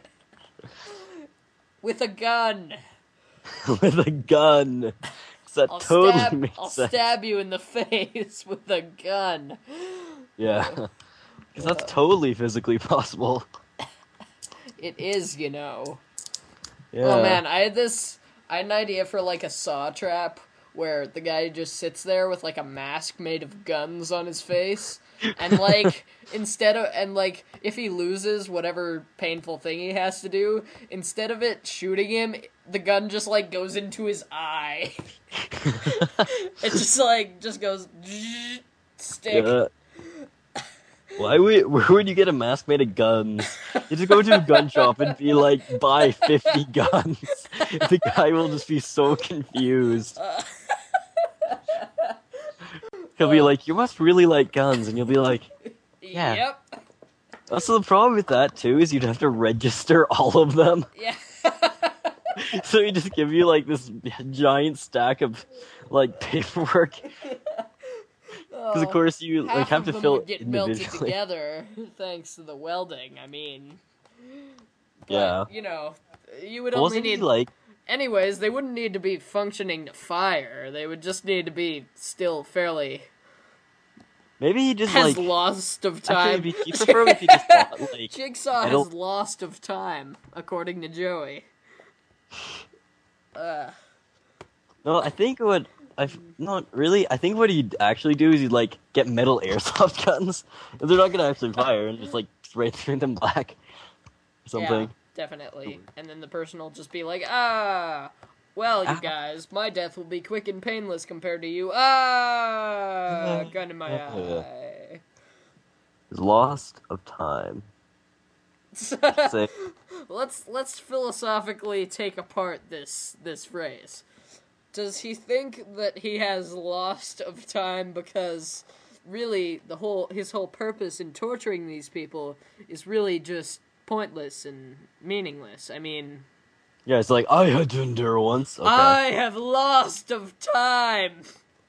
[SPEAKER 1] With a gun.
[SPEAKER 2] With a gun. 'Cause that
[SPEAKER 1] I'll
[SPEAKER 2] totally
[SPEAKER 1] stab,
[SPEAKER 2] makes
[SPEAKER 1] I'll
[SPEAKER 2] sense.
[SPEAKER 1] stab you in the face with a gun.
[SPEAKER 2] Yeah. Because that's totally physically possible.
[SPEAKER 1] It is, you know.
[SPEAKER 2] Yeah.
[SPEAKER 1] Oh man, I had this. I had an idea for like a saw trap where the guy just sits there with like a mask made of guns on his face, and like instead of and like if he loses whatever painful thing he has to do, instead of it shooting him, the gun just like goes into his eye. It just like just goes stick.
[SPEAKER 2] Yeah. Why would, where would you get a mask made of guns? You just go to a gun shop and be like, buy fifty guns. The guy will just be so confused. He'll be like, you must really like guns, and you'll be like, yeah.
[SPEAKER 1] Yep.
[SPEAKER 2] Also, the problem with that, too, is you'd have to register all of them.
[SPEAKER 1] Yeah.
[SPEAKER 2] So he just give you, like, this giant stack of, like, paperwork. Because, of course, you like
[SPEAKER 1] Half
[SPEAKER 2] have
[SPEAKER 1] of
[SPEAKER 2] to
[SPEAKER 1] them
[SPEAKER 2] fill
[SPEAKER 1] would
[SPEAKER 2] it
[SPEAKER 1] get melted
[SPEAKER 2] individually.
[SPEAKER 1] together thanks to the welding. I mean, but,
[SPEAKER 2] Yeah.
[SPEAKER 1] you know, you would
[SPEAKER 2] But
[SPEAKER 1] only
[SPEAKER 2] wasn't he,
[SPEAKER 1] need.
[SPEAKER 2] like,
[SPEAKER 1] Anyways, they wouldn't need to be functioning to fire. They would just need to be still fairly
[SPEAKER 2] maybe he just,
[SPEAKER 1] has
[SPEAKER 2] like...
[SPEAKER 1] lost of
[SPEAKER 2] Actually,
[SPEAKER 1] time.
[SPEAKER 2] it'd be cheaper for him if he just bought, like...
[SPEAKER 1] Jigsaw
[SPEAKER 2] I
[SPEAKER 1] has
[SPEAKER 2] don't-
[SPEAKER 1] lost of time, according to Joey. Uh,
[SPEAKER 2] No, I think what... I've not really. I think what he'd actually do is he'd, like, get metal airsoft guns. If they're not gonna actually fire, and just, like, spray through them black. Or something.
[SPEAKER 1] yeah, definitely. And then the person will just be like, ah, well, you
[SPEAKER 2] Ah.
[SPEAKER 1] guys, my death will be quick and painless compared to you. Ah, gun in my
[SPEAKER 2] Uh.
[SPEAKER 1] eye.
[SPEAKER 2] Lost of time. Say,
[SPEAKER 1] let's let's philosophically take apart this this phrase. Does he think that he has lost of time because really the whole his whole purpose in torturing these people is really just pointless and meaningless? I mean,
[SPEAKER 2] yeah, it's like, I had to endure once. Okay.
[SPEAKER 1] I have lost of time.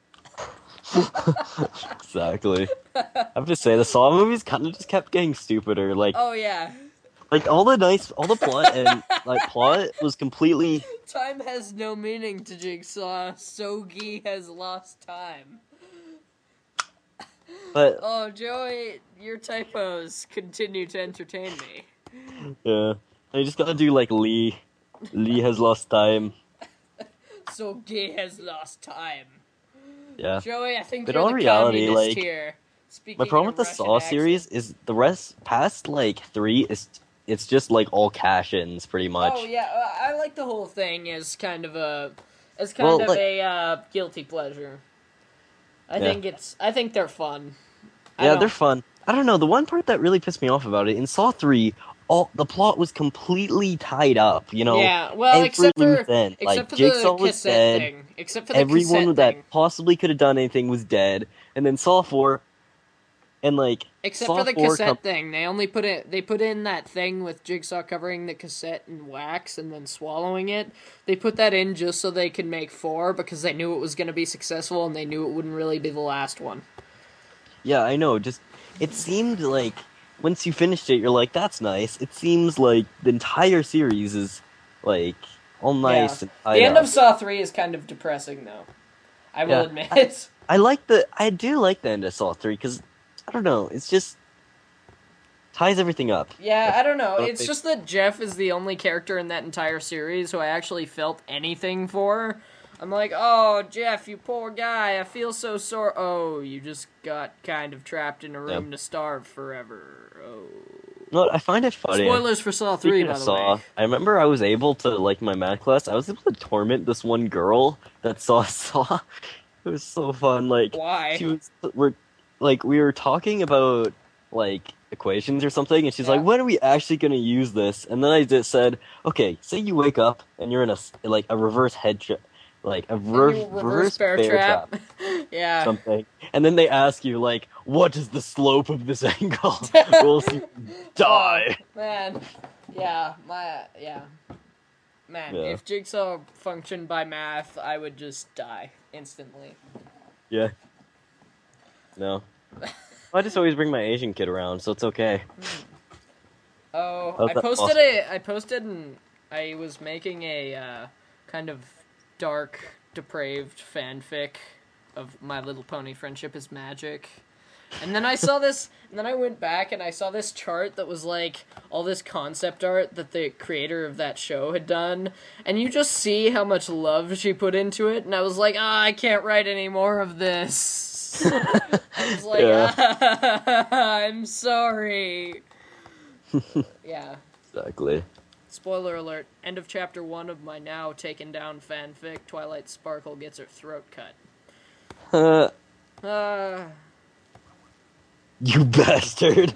[SPEAKER 2] Exactly. I have to say, the Saw movies kind of just kept getting stupider. Like,
[SPEAKER 1] Oh yeah,
[SPEAKER 2] like all the nice, all the plot and like plot was completely.
[SPEAKER 1] time has no meaning to Jigsaw. Sogi has lost time.
[SPEAKER 2] But
[SPEAKER 1] Oh, Joey, your typos continue to entertain me.
[SPEAKER 2] yeah, you just gotta do like Lee. Lee has lost time.
[SPEAKER 1] Sogi has lost time.
[SPEAKER 2] Yeah.
[SPEAKER 1] Joey, I think
[SPEAKER 2] But
[SPEAKER 1] you're
[SPEAKER 2] in
[SPEAKER 1] the
[SPEAKER 2] reality,
[SPEAKER 1] communist
[SPEAKER 2] like,
[SPEAKER 1] here. Speaking
[SPEAKER 2] My problem
[SPEAKER 1] in
[SPEAKER 2] with the
[SPEAKER 1] a
[SPEAKER 2] Saw
[SPEAKER 1] Russian
[SPEAKER 2] series
[SPEAKER 1] accent.
[SPEAKER 2] is the rest past like three is it's just like all cash-ins pretty much.
[SPEAKER 1] Oh yeah, uh, I like the whole thing as kind of a, as kind
[SPEAKER 2] Well,
[SPEAKER 1] of
[SPEAKER 2] like-
[SPEAKER 1] a uh, guilty pleasure. I
[SPEAKER 2] Yeah.
[SPEAKER 1] think it's, I think they're fun. I
[SPEAKER 2] Yeah,
[SPEAKER 1] don't-
[SPEAKER 2] they're fun. I don't know. The one part that really pissed me off about it in Saw three, all the plot was completely tied up. You know.
[SPEAKER 1] Yeah, well,
[SPEAKER 2] every
[SPEAKER 1] except for
[SPEAKER 2] loose end.
[SPEAKER 1] except
[SPEAKER 2] like
[SPEAKER 1] for
[SPEAKER 2] Jigsaw
[SPEAKER 1] the
[SPEAKER 2] was
[SPEAKER 1] cassette
[SPEAKER 2] dead.
[SPEAKER 1] thing. except for the
[SPEAKER 2] everyone
[SPEAKER 1] cassette
[SPEAKER 2] that
[SPEAKER 1] thing.
[SPEAKER 2] possibly could have done anything was dead, and then Saw four, and like
[SPEAKER 1] Except
[SPEAKER 2] Saw
[SPEAKER 1] for the
[SPEAKER 2] four
[SPEAKER 1] cassette
[SPEAKER 2] com-
[SPEAKER 1] thing, they only put it. They put in that thing with Jigsaw covering the cassette in wax and then swallowing it. They put that in just so they could make four because they knew it was going to be successful and they knew it wouldn't really be the last one.
[SPEAKER 2] Yeah, I know. Just it seemed like once you finished it, you're like, "That's nice." It seems like the entire series is like all nice.
[SPEAKER 1] Yeah.
[SPEAKER 2] And tied
[SPEAKER 1] The end
[SPEAKER 2] up.
[SPEAKER 1] of Saw three is kind of depressing, though. I will
[SPEAKER 2] Yeah.
[SPEAKER 1] admit.
[SPEAKER 2] I like the. I do like the end of Saw three because I don't know. It's just ties everything up.
[SPEAKER 1] Yeah, I don't know.
[SPEAKER 2] But
[SPEAKER 1] It's
[SPEAKER 2] they-
[SPEAKER 1] just that Jeff is the only character in that entire series who I actually felt anything for. I'm like, oh, Jeff, you poor guy. I feel so sore. Oh, you just got kind of trapped in a room
[SPEAKER 2] Yeah.
[SPEAKER 1] to starve forever. Oh.
[SPEAKER 2] No, I find it funny.
[SPEAKER 1] Spoilers for Saw three,
[SPEAKER 2] Speaking
[SPEAKER 1] by
[SPEAKER 2] of
[SPEAKER 1] the
[SPEAKER 2] Saw,
[SPEAKER 1] way.
[SPEAKER 2] I remember I was able to, like, my math class, I was able to torment this one girl that saw Saw. It was so fun. Like,
[SPEAKER 1] Why?
[SPEAKER 2] she was, we're, like, we were talking about, like, equations or something, and she's
[SPEAKER 1] Yeah.
[SPEAKER 2] like, when are we actually going to use this? And then I just said, okay, say you wake up and you're in a, s- like, a reverse head trap, like, a
[SPEAKER 1] And
[SPEAKER 2] rever-
[SPEAKER 1] you
[SPEAKER 2] reverse, bear, trap.
[SPEAKER 1] yeah.
[SPEAKER 2] Something, and then they ask you like, "What is the slope of this angle?" We'll see. Die.
[SPEAKER 1] Man. Yeah, my, yeah. Man,
[SPEAKER 2] Yeah.
[SPEAKER 1] if Jigsaw functioned by math, I would just die instantly.
[SPEAKER 2] Yeah. No. I just always bring my Asian kid around, so it's okay.
[SPEAKER 1] Oh,
[SPEAKER 2] How's
[SPEAKER 1] I
[SPEAKER 2] that
[SPEAKER 1] posted
[SPEAKER 2] possible?
[SPEAKER 1] a. I posted and I was making a uh, kind of dark, depraved fanfic of My Little Pony: Friendship is Magic. And then I saw this, and then I went back and I saw this chart that was like all this concept art that the creator of that show had done, and you just see how much love she put into it, and I was like, ah, I can't write any more of this. I was like,
[SPEAKER 2] Yeah.
[SPEAKER 1] ah, I'm sorry. Yeah.
[SPEAKER 2] Exactly.
[SPEAKER 1] Spoiler alert, end of chapter one of my now taken down fanfic, Twilight Sparkle gets her throat cut.
[SPEAKER 2] Uh,
[SPEAKER 1] Uh,
[SPEAKER 2] you bastard.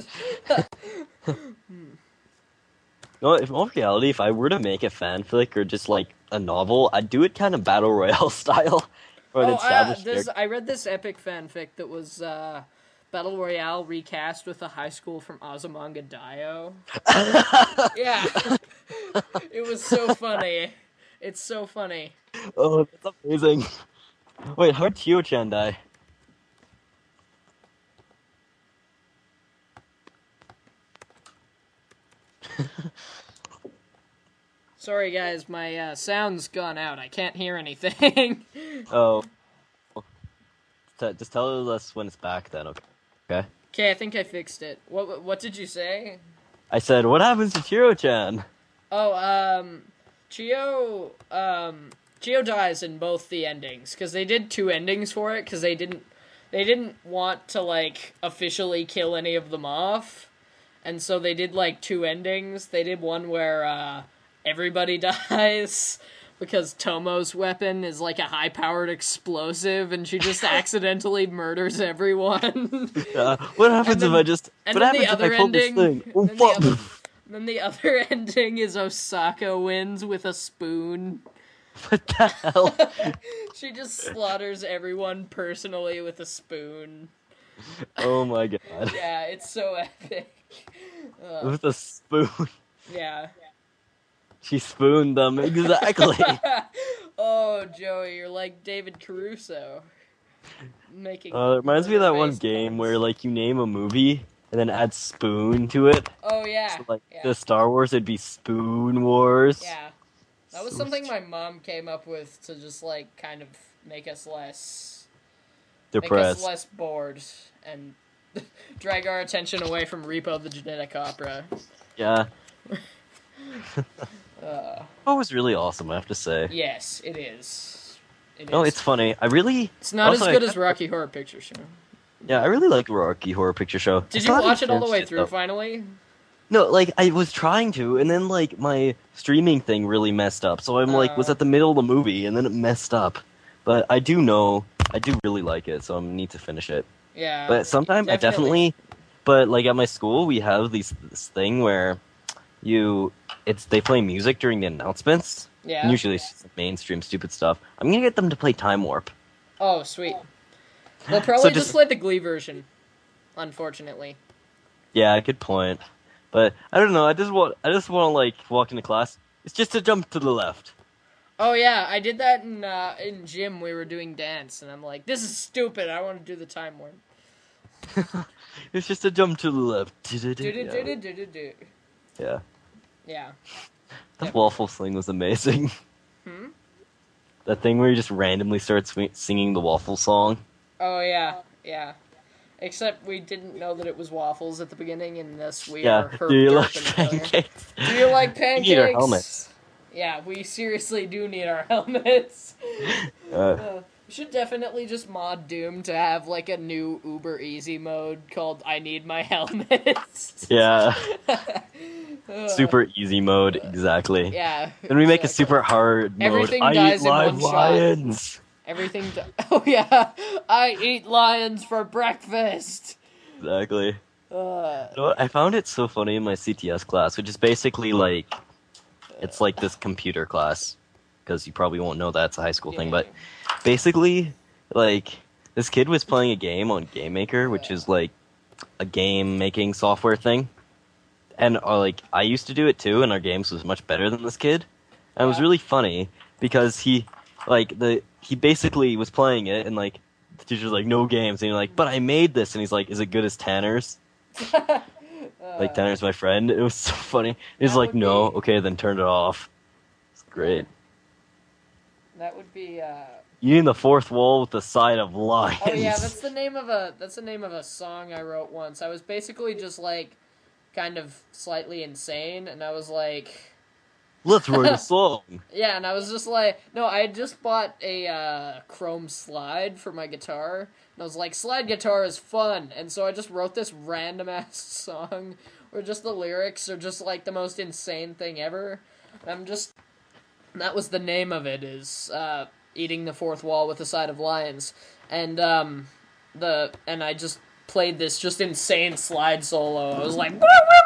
[SPEAKER 2] No, if in all reality, if I were to make a fanfic or just like a novel, I'd do it kind of battle royale style, or an
[SPEAKER 1] oh, uh,
[SPEAKER 2] established
[SPEAKER 1] this,
[SPEAKER 2] character.
[SPEAKER 1] I read this epic fanfic that was uh, Battle Royale recast with a high school from Azumanga Daioh. Yeah. It was so funny. It's so funny.
[SPEAKER 2] Oh, that's amazing. Wait, how'd Chio-chan die?
[SPEAKER 1] Sorry guys, my uh, sound's gone out. I can't hear anything.
[SPEAKER 2] Oh. T- Just tell us when it's back then, okay? Okay.
[SPEAKER 1] Okay, I think I fixed it. What what did you say?
[SPEAKER 2] I said, what happens to Chiro-chan?
[SPEAKER 1] Oh, um, Chio, um, Chio dies in both the endings, because they did two endings for it, because they didn't, they didn't want to, like, officially kill any of them off, and so they did, like, two endings. They did one where, uh, everybody dies, because Tomo's weapon is, like, a high-powered explosive, and she just accidentally murders everyone.
[SPEAKER 2] Uh, what happens
[SPEAKER 1] then-
[SPEAKER 2] if I just...
[SPEAKER 1] and
[SPEAKER 2] What
[SPEAKER 1] then the
[SPEAKER 2] happens if
[SPEAKER 1] other
[SPEAKER 2] I pull this
[SPEAKER 1] ending-
[SPEAKER 2] thing? Oh,
[SPEAKER 1] then the
[SPEAKER 2] fuck!
[SPEAKER 1] other- Then the other ending is Osaka wins with a spoon.
[SPEAKER 2] What the hell?
[SPEAKER 1] She just slaughters everyone personally with a spoon.
[SPEAKER 2] Oh my god.
[SPEAKER 1] Yeah, it's so epic. Ugh,
[SPEAKER 2] With a spoon.
[SPEAKER 1] yeah.
[SPEAKER 2] She spooned them, exactly.
[SPEAKER 1] Oh, Joey, you're like David Caruso. Making.
[SPEAKER 2] Uh, it reminds me of that one
[SPEAKER 1] murder-based
[SPEAKER 2] game
[SPEAKER 1] puns.
[SPEAKER 2] where, like, you name a movie and then add spoon to it.
[SPEAKER 1] Oh, yeah.
[SPEAKER 2] So, like,
[SPEAKER 1] yeah.
[SPEAKER 2] the Star Wars, it'd be Spoon Wars.
[SPEAKER 1] Yeah. That was
[SPEAKER 2] So
[SPEAKER 1] something
[SPEAKER 2] st-
[SPEAKER 1] my mom came up with to just, like, kind of make us less.
[SPEAKER 2] Depressed.
[SPEAKER 1] Make us less bored and drag our attention away from Repo the Genetic Opera.
[SPEAKER 2] Yeah.
[SPEAKER 1] Uh,
[SPEAKER 2] That was really awesome, I have to say.
[SPEAKER 1] yes, it is. It
[SPEAKER 2] No,
[SPEAKER 1] is.
[SPEAKER 2] it's funny. I really...
[SPEAKER 1] It's not
[SPEAKER 2] also,
[SPEAKER 1] as good
[SPEAKER 2] I-
[SPEAKER 1] as Rocky Horror Picture Show.
[SPEAKER 2] Yeah, I really like Rocky Horror Picture Show. I
[SPEAKER 1] Did you
[SPEAKER 2] still haven't
[SPEAKER 1] watch it all the
[SPEAKER 2] finished
[SPEAKER 1] way
[SPEAKER 2] it,
[SPEAKER 1] through
[SPEAKER 2] though.
[SPEAKER 1] finally?
[SPEAKER 2] No, like, I was trying to, and then, like, my streaming thing really messed up. So I'm, like, was
[SPEAKER 1] Uh.
[SPEAKER 2] at the middle of the movie, and then it messed up. But I do know, I do really like it, so I need to finish it.
[SPEAKER 1] Yeah.
[SPEAKER 2] But sometimes I
[SPEAKER 1] definitely.
[SPEAKER 2] definitely... But, like, at my school, we have these this thing where you... It's They play music during the announcements.
[SPEAKER 1] Yeah.
[SPEAKER 2] And usually it's just mainstream stupid stuff. I'm gonna get them to play Time Warp.
[SPEAKER 1] Oh, sweet. They'll probably
[SPEAKER 2] So
[SPEAKER 1] just...
[SPEAKER 2] just-
[SPEAKER 1] play the Glee version, unfortunately.
[SPEAKER 2] Yeah, good point. But I don't know. I just want. I just want to like walk into class. It's just a jump to the left.
[SPEAKER 1] Oh yeah, I did that in uh, in gym. We were doing dance, and I'm like, this is stupid. I want to do the time warp.
[SPEAKER 2] It's just a jump to the left.
[SPEAKER 1] Do do do do do do do.
[SPEAKER 2] Yeah.
[SPEAKER 1] Yeah.
[SPEAKER 2] That
[SPEAKER 1] Yep.
[SPEAKER 2] waffle thing was amazing.
[SPEAKER 1] Hmm.
[SPEAKER 2] That thing where you just randomly start swi singing the waffle song.
[SPEAKER 1] Oh yeah, yeah. Except we didn't know that it was waffles at the beginning, and thus we
[SPEAKER 2] Yeah.
[SPEAKER 1] are herp
[SPEAKER 2] Do you
[SPEAKER 1] derp
[SPEAKER 2] like
[SPEAKER 1] and failure.
[SPEAKER 2] pancakes?
[SPEAKER 1] Do you like pancakes?
[SPEAKER 2] We need our helmets.
[SPEAKER 1] Yeah, we seriously do need our helmets.
[SPEAKER 2] Uh,
[SPEAKER 1] Uh, we should definitely just mod Doom to have like a new Uber Easy mode called I Need My Helmets.
[SPEAKER 2] yeah.
[SPEAKER 1] Uh,
[SPEAKER 2] Super easy mode, exactly.
[SPEAKER 1] Yeah.
[SPEAKER 2] Then we make a
[SPEAKER 1] exactly.
[SPEAKER 2] super hard mode.
[SPEAKER 1] Everything
[SPEAKER 2] I
[SPEAKER 1] dies
[SPEAKER 2] eat
[SPEAKER 1] in
[SPEAKER 2] live
[SPEAKER 1] one shot.
[SPEAKER 2] lions.
[SPEAKER 1] Everything. Do- oh yeah, I eat lions for breakfast.
[SPEAKER 2] Exactly.
[SPEAKER 1] Uh,
[SPEAKER 2] You know what? I found it so funny in my C T S class, which is basically like, it's like this computer class, because you probably won't know that it's a high school thing,
[SPEAKER 1] yeah.
[SPEAKER 2] but basically, like, this kid was playing a game on Game Maker, which is like a game making software thing, and uh, like I used to do it too, and our games was much better than this kid, and it was
[SPEAKER 1] Yeah.
[SPEAKER 2] really funny because he, like the he basically was playing it, and like the teacher's like no games, and he's like, but I made this, and he's like, is it good as Tanner's? Like Tanner's my friend. It was so funny. He's
[SPEAKER 1] That
[SPEAKER 2] like,
[SPEAKER 1] would
[SPEAKER 2] no,
[SPEAKER 1] be-
[SPEAKER 2] okay, then turn it off. It's great.
[SPEAKER 1] That would be. Uh...
[SPEAKER 2] Eating the fourth wall with the side of lions.
[SPEAKER 1] Oh yeah, that's the name of a that's the name of a song I wrote once. I was basically just like, kind of slightly insane, and I was like,
[SPEAKER 2] Let's write a song.
[SPEAKER 1] yeah, and I was just like, no, I had just bought a uh, Chrome slide for my guitar, and I was like, slide guitar is fun, and so I just wrote this random ass song where just the lyrics are just like the most insane thing ever. And I'm just, that was the name of it, is uh, eating the fourth wall with a side of lions, and um, the and I just played this just insane slide solo. I was like.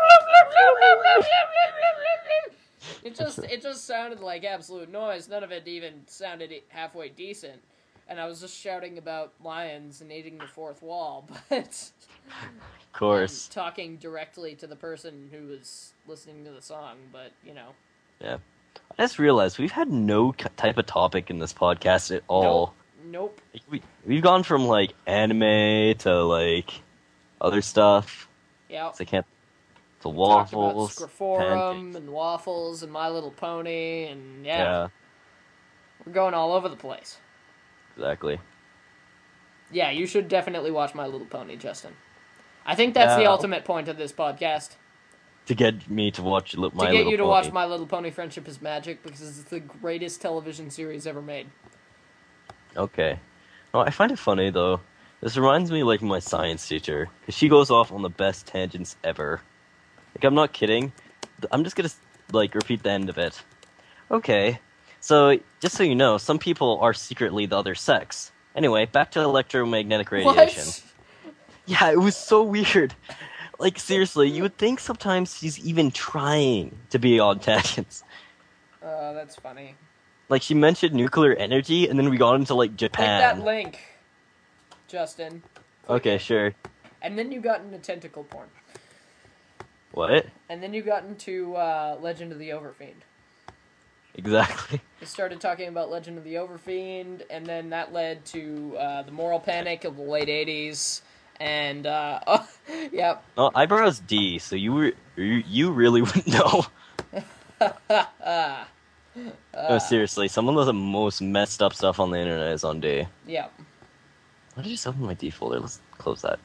[SPEAKER 1] It just it just sounded like absolute noise. None of it even sounded halfway decent. And I was just shouting about lions and eating the fourth wall, but
[SPEAKER 2] Of course.
[SPEAKER 1] and talking directly to the person who was listening to the song, but you know.
[SPEAKER 2] Yeah. I just realized we've had no c- type of topic in this podcast at all.
[SPEAKER 1] Nope.
[SPEAKER 2] Like, we, we've gone from like anime to like other stuff.
[SPEAKER 1] Yeah.
[SPEAKER 2] So I can't. To
[SPEAKER 1] Talked about
[SPEAKER 2] waffles.
[SPEAKER 1] Scroforum
[SPEAKER 2] pancakes.
[SPEAKER 1] and waffles and My Little Pony and yeah,
[SPEAKER 2] Yeah,
[SPEAKER 1] we're going all over the place.
[SPEAKER 2] exactly.
[SPEAKER 1] Yeah, you should definitely watch My Little Pony, Justin. I think that's the
[SPEAKER 2] Yeah.
[SPEAKER 1] ultimate point of this podcast.
[SPEAKER 2] To get me to watch li- my
[SPEAKER 1] to get
[SPEAKER 2] Little
[SPEAKER 1] you to
[SPEAKER 2] Pony.
[SPEAKER 1] watch My Little Pony Friendship is Magic because it's the greatest television series ever made.
[SPEAKER 2] Okay. No, I find it funny though. This reminds me like my science teacher, because she goes off on the best tangents ever. Like, I'm not kidding. I'm just gonna like repeat the end of it. Okay. So, just so you know, some people are secretly the other sex. Anyway, back to electromagnetic radiation.
[SPEAKER 1] What?
[SPEAKER 2] Yeah, it was so weird. Like, seriously, you would think sometimes she's even trying to be on tangents.
[SPEAKER 1] Uh, that's funny.
[SPEAKER 2] Like, she mentioned nuclear energy, and then we got into, like,
[SPEAKER 1] Click
[SPEAKER 2] Japan.
[SPEAKER 1] that link, Justin. Click
[SPEAKER 2] Okay,
[SPEAKER 1] it.
[SPEAKER 2] sure.
[SPEAKER 1] And then you got into tentacle porn.
[SPEAKER 2] What?
[SPEAKER 1] And then you got into uh, Legend of the Overfiend.
[SPEAKER 2] Exactly.
[SPEAKER 1] We started talking about Legend of the Overfiend, and then that led to uh, the moral panic of the late eighties. And, uh, oh, yep.
[SPEAKER 2] No, eyebrows D, so you were you, you really wouldn't know.
[SPEAKER 1] uh,
[SPEAKER 2] No, seriously, some of the most messed up stuff on the internet is on D.
[SPEAKER 1] Yep.
[SPEAKER 2] Why did I just open my D folder? Let's close that.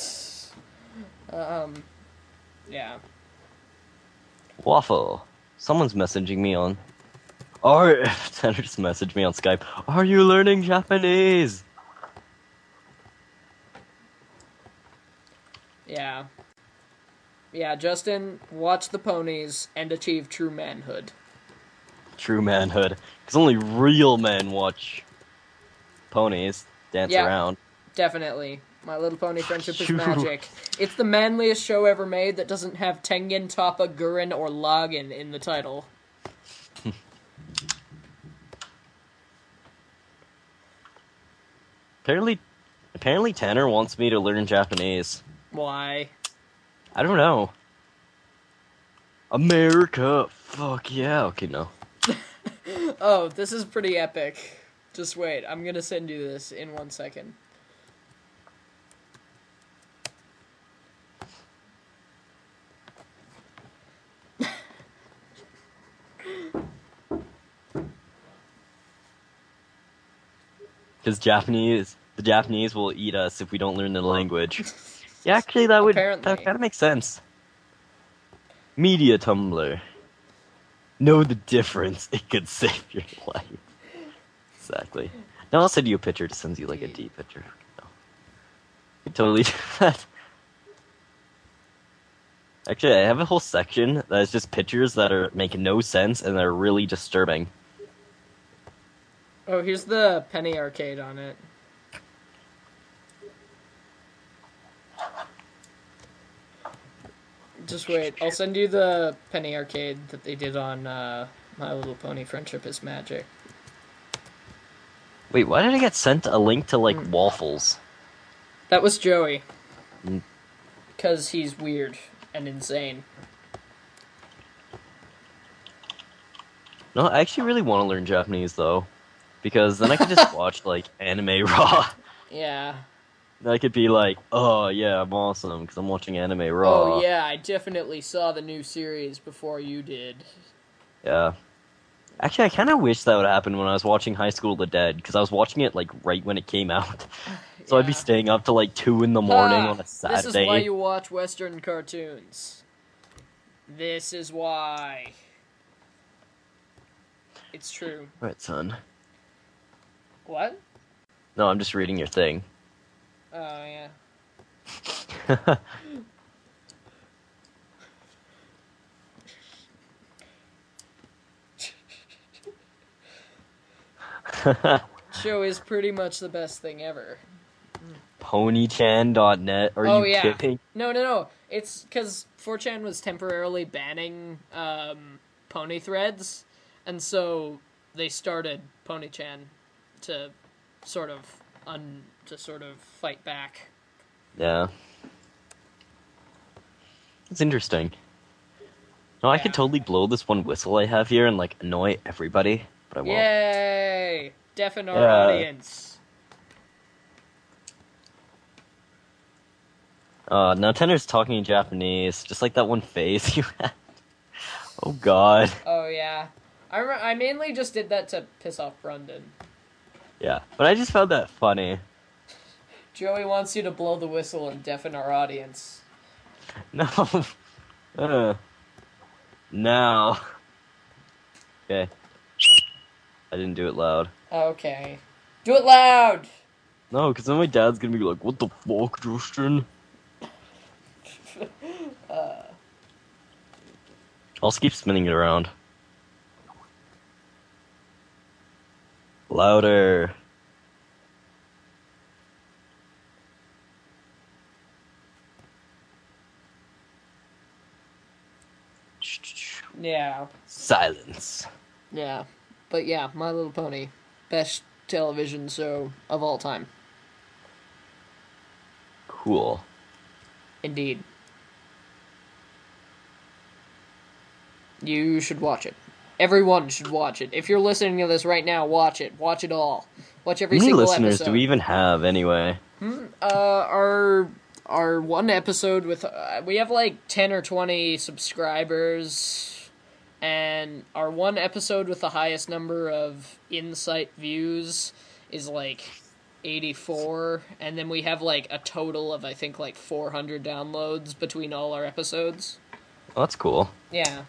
[SPEAKER 1] Um, yeah.
[SPEAKER 2] Waffle. Someone's messaging me on. Or Tanner just messaged me on Skype. Are you learning Japanese?
[SPEAKER 1] Yeah. Yeah, Justin, watch the ponies and achieve true manhood.
[SPEAKER 2] True manhood. Because only real men watch ponies dance
[SPEAKER 1] Yeah.
[SPEAKER 2] around.
[SPEAKER 1] Definitely. My Little Pony Friendship is
[SPEAKER 2] Phew.
[SPEAKER 1] magic. It's the manliest show ever made that doesn't have Tengen, Toppa, Gurren, or Lagen in the title.
[SPEAKER 2] Apparently, apparently Tanner wants me to learn Japanese.
[SPEAKER 1] Why?
[SPEAKER 2] I don't know. America, fuck yeah. Okay, no.
[SPEAKER 1] Oh, this is pretty epic. Just wait, I'm gonna send you this in one second.
[SPEAKER 2] Because Japanese, the Japanese will eat us if we don't learn the language. Yeah, actually, that would
[SPEAKER 1] Apparently.
[SPEAKER 2] that kind of makes sense. Media Tumblr. Know the difference. It could save your life. Exactly. Now I'll send you a picture to send you like a D picture. No. You totally do that. Actually, I have a whole section that is just pictures that are making no sense and they're really disturbing.
[SPEAKER 1] Oh, here's the Penny Arcade on it. Just wait, I'll send you the Penny Arcade that they did on uh, My Little Pony Friendship is Magic.
[SPEAKER 2] Wait, why did I get sent a link to like
[SPEAKER 1] Mm.
[SPEAKER 2] waffles?
[SPEAKER 1] That was Joey.
[SPEAKER 2] Mm.
[SPEAKER 1] Because he's weird and insane.
[SPEAKER 2] No, I actually really want to learn Japanese though, because then I could just watch like anime raw.
[SPEAKER 1] Yeah.
[SPEAKER 2] I could be like, oh yeah, I'm awesome because I'm watching anime raw.
[SPEAKER 1] Oh yeah, I definitely saw the new series before you did.
[SPEAKER 2] Yeah. Actually, I kind of wish that would happen when I was watching High School of the Dead, because I was watching it like right when it came out. So I'd be
[SPEAKER 1] Yeah.
[SPEAKER 2] staying up till like two in the morning
[SPEAKER 1] Ah,
[SPEAKER 2] on a Saturday.
[SPEAKER 1] This is why you watch Western cartoons. This is why. It's true.
[SPEAKER 2] Right, son.
[SPEAKER 1] What?
[SPEAKER 2] No, I'm just reading your thing.
[SPEAKER 1] Oh yeah. Show is pretty much the best thing ever.
[SPEAKER 2] Ponychan dot net. Are
[SPEAKER 1] Oh,
[SPEAKER 2] you
[SPEAKER 1] yeah.
[SPEAKER 2] kidding?
[SPEAKER 1] No, no, no. It's because four chan was temporarily banning um, pony threads, and so they started PonyChan to sort of un to sort of fight back.
[SPEAKER 2] Yeah. It's interesting. No, I could
[SPEAKER 1] Yeah.
[SPEAKER 2] totally blow this one whistle I have here and like annoy everybody, but I won't.
[SPEAKER 1] Yay! Deafen our
[SPEAKER 2] Yeah.
[SPEAKER 1] audience.
[SPEAKER 2] Uh, now Tanner's talking in Japanese, just like that one face you had. Oh god.
[SPEAKER 1] Oh yeah, I re- I mainly just did that to piss off Brendan.
[SPEAKER 2] Yeah, but I just found that funny.
[SPEAKER 1] Joey wants you to blow the whistle and deafen our audience.
[SPEAKER 2] No. uh. Now. Okay. I didn't do it loud.
[SPEAKER 1] Okay. Do it loud!
[SPEAKER 2] No, because then my dad's gonna be like, what the fuck, Justin?
[SPEAKER 1] uh,
[SPEAKER 2] I'll just keep spinning it around. Louder.
[SPEAKER 1] yeah.
[SPEAKER 2] Silence.
[SPEAKER 1] Yeah. But yeah, My Little Pony. Best television show of all time.
[SPEAKER 2] Cool.
[SPEAKER 1] Indeed. You should watch it. Everyone should watch it. If you're listening to this right now, watch it. Watch it all. Watch every
[SPEAKER 2] How many
[SPEAKER 1] single
[SPEAKER 2] listeners
[SPEAKER 1] episode.
[SPEAKER 2] do we even have anyway?
[SPEAKER 1] Hmm? Uh, our our one episode with uh, we have like ten or twenty subscribers, and our one episode with the highest number of insight views is like eighty-four, and then we have like a total of I think like four hundred downloads between all our episodes.
[SPEAKER 2] Oh, that's cool.
[SPEAKER 1] Yeah.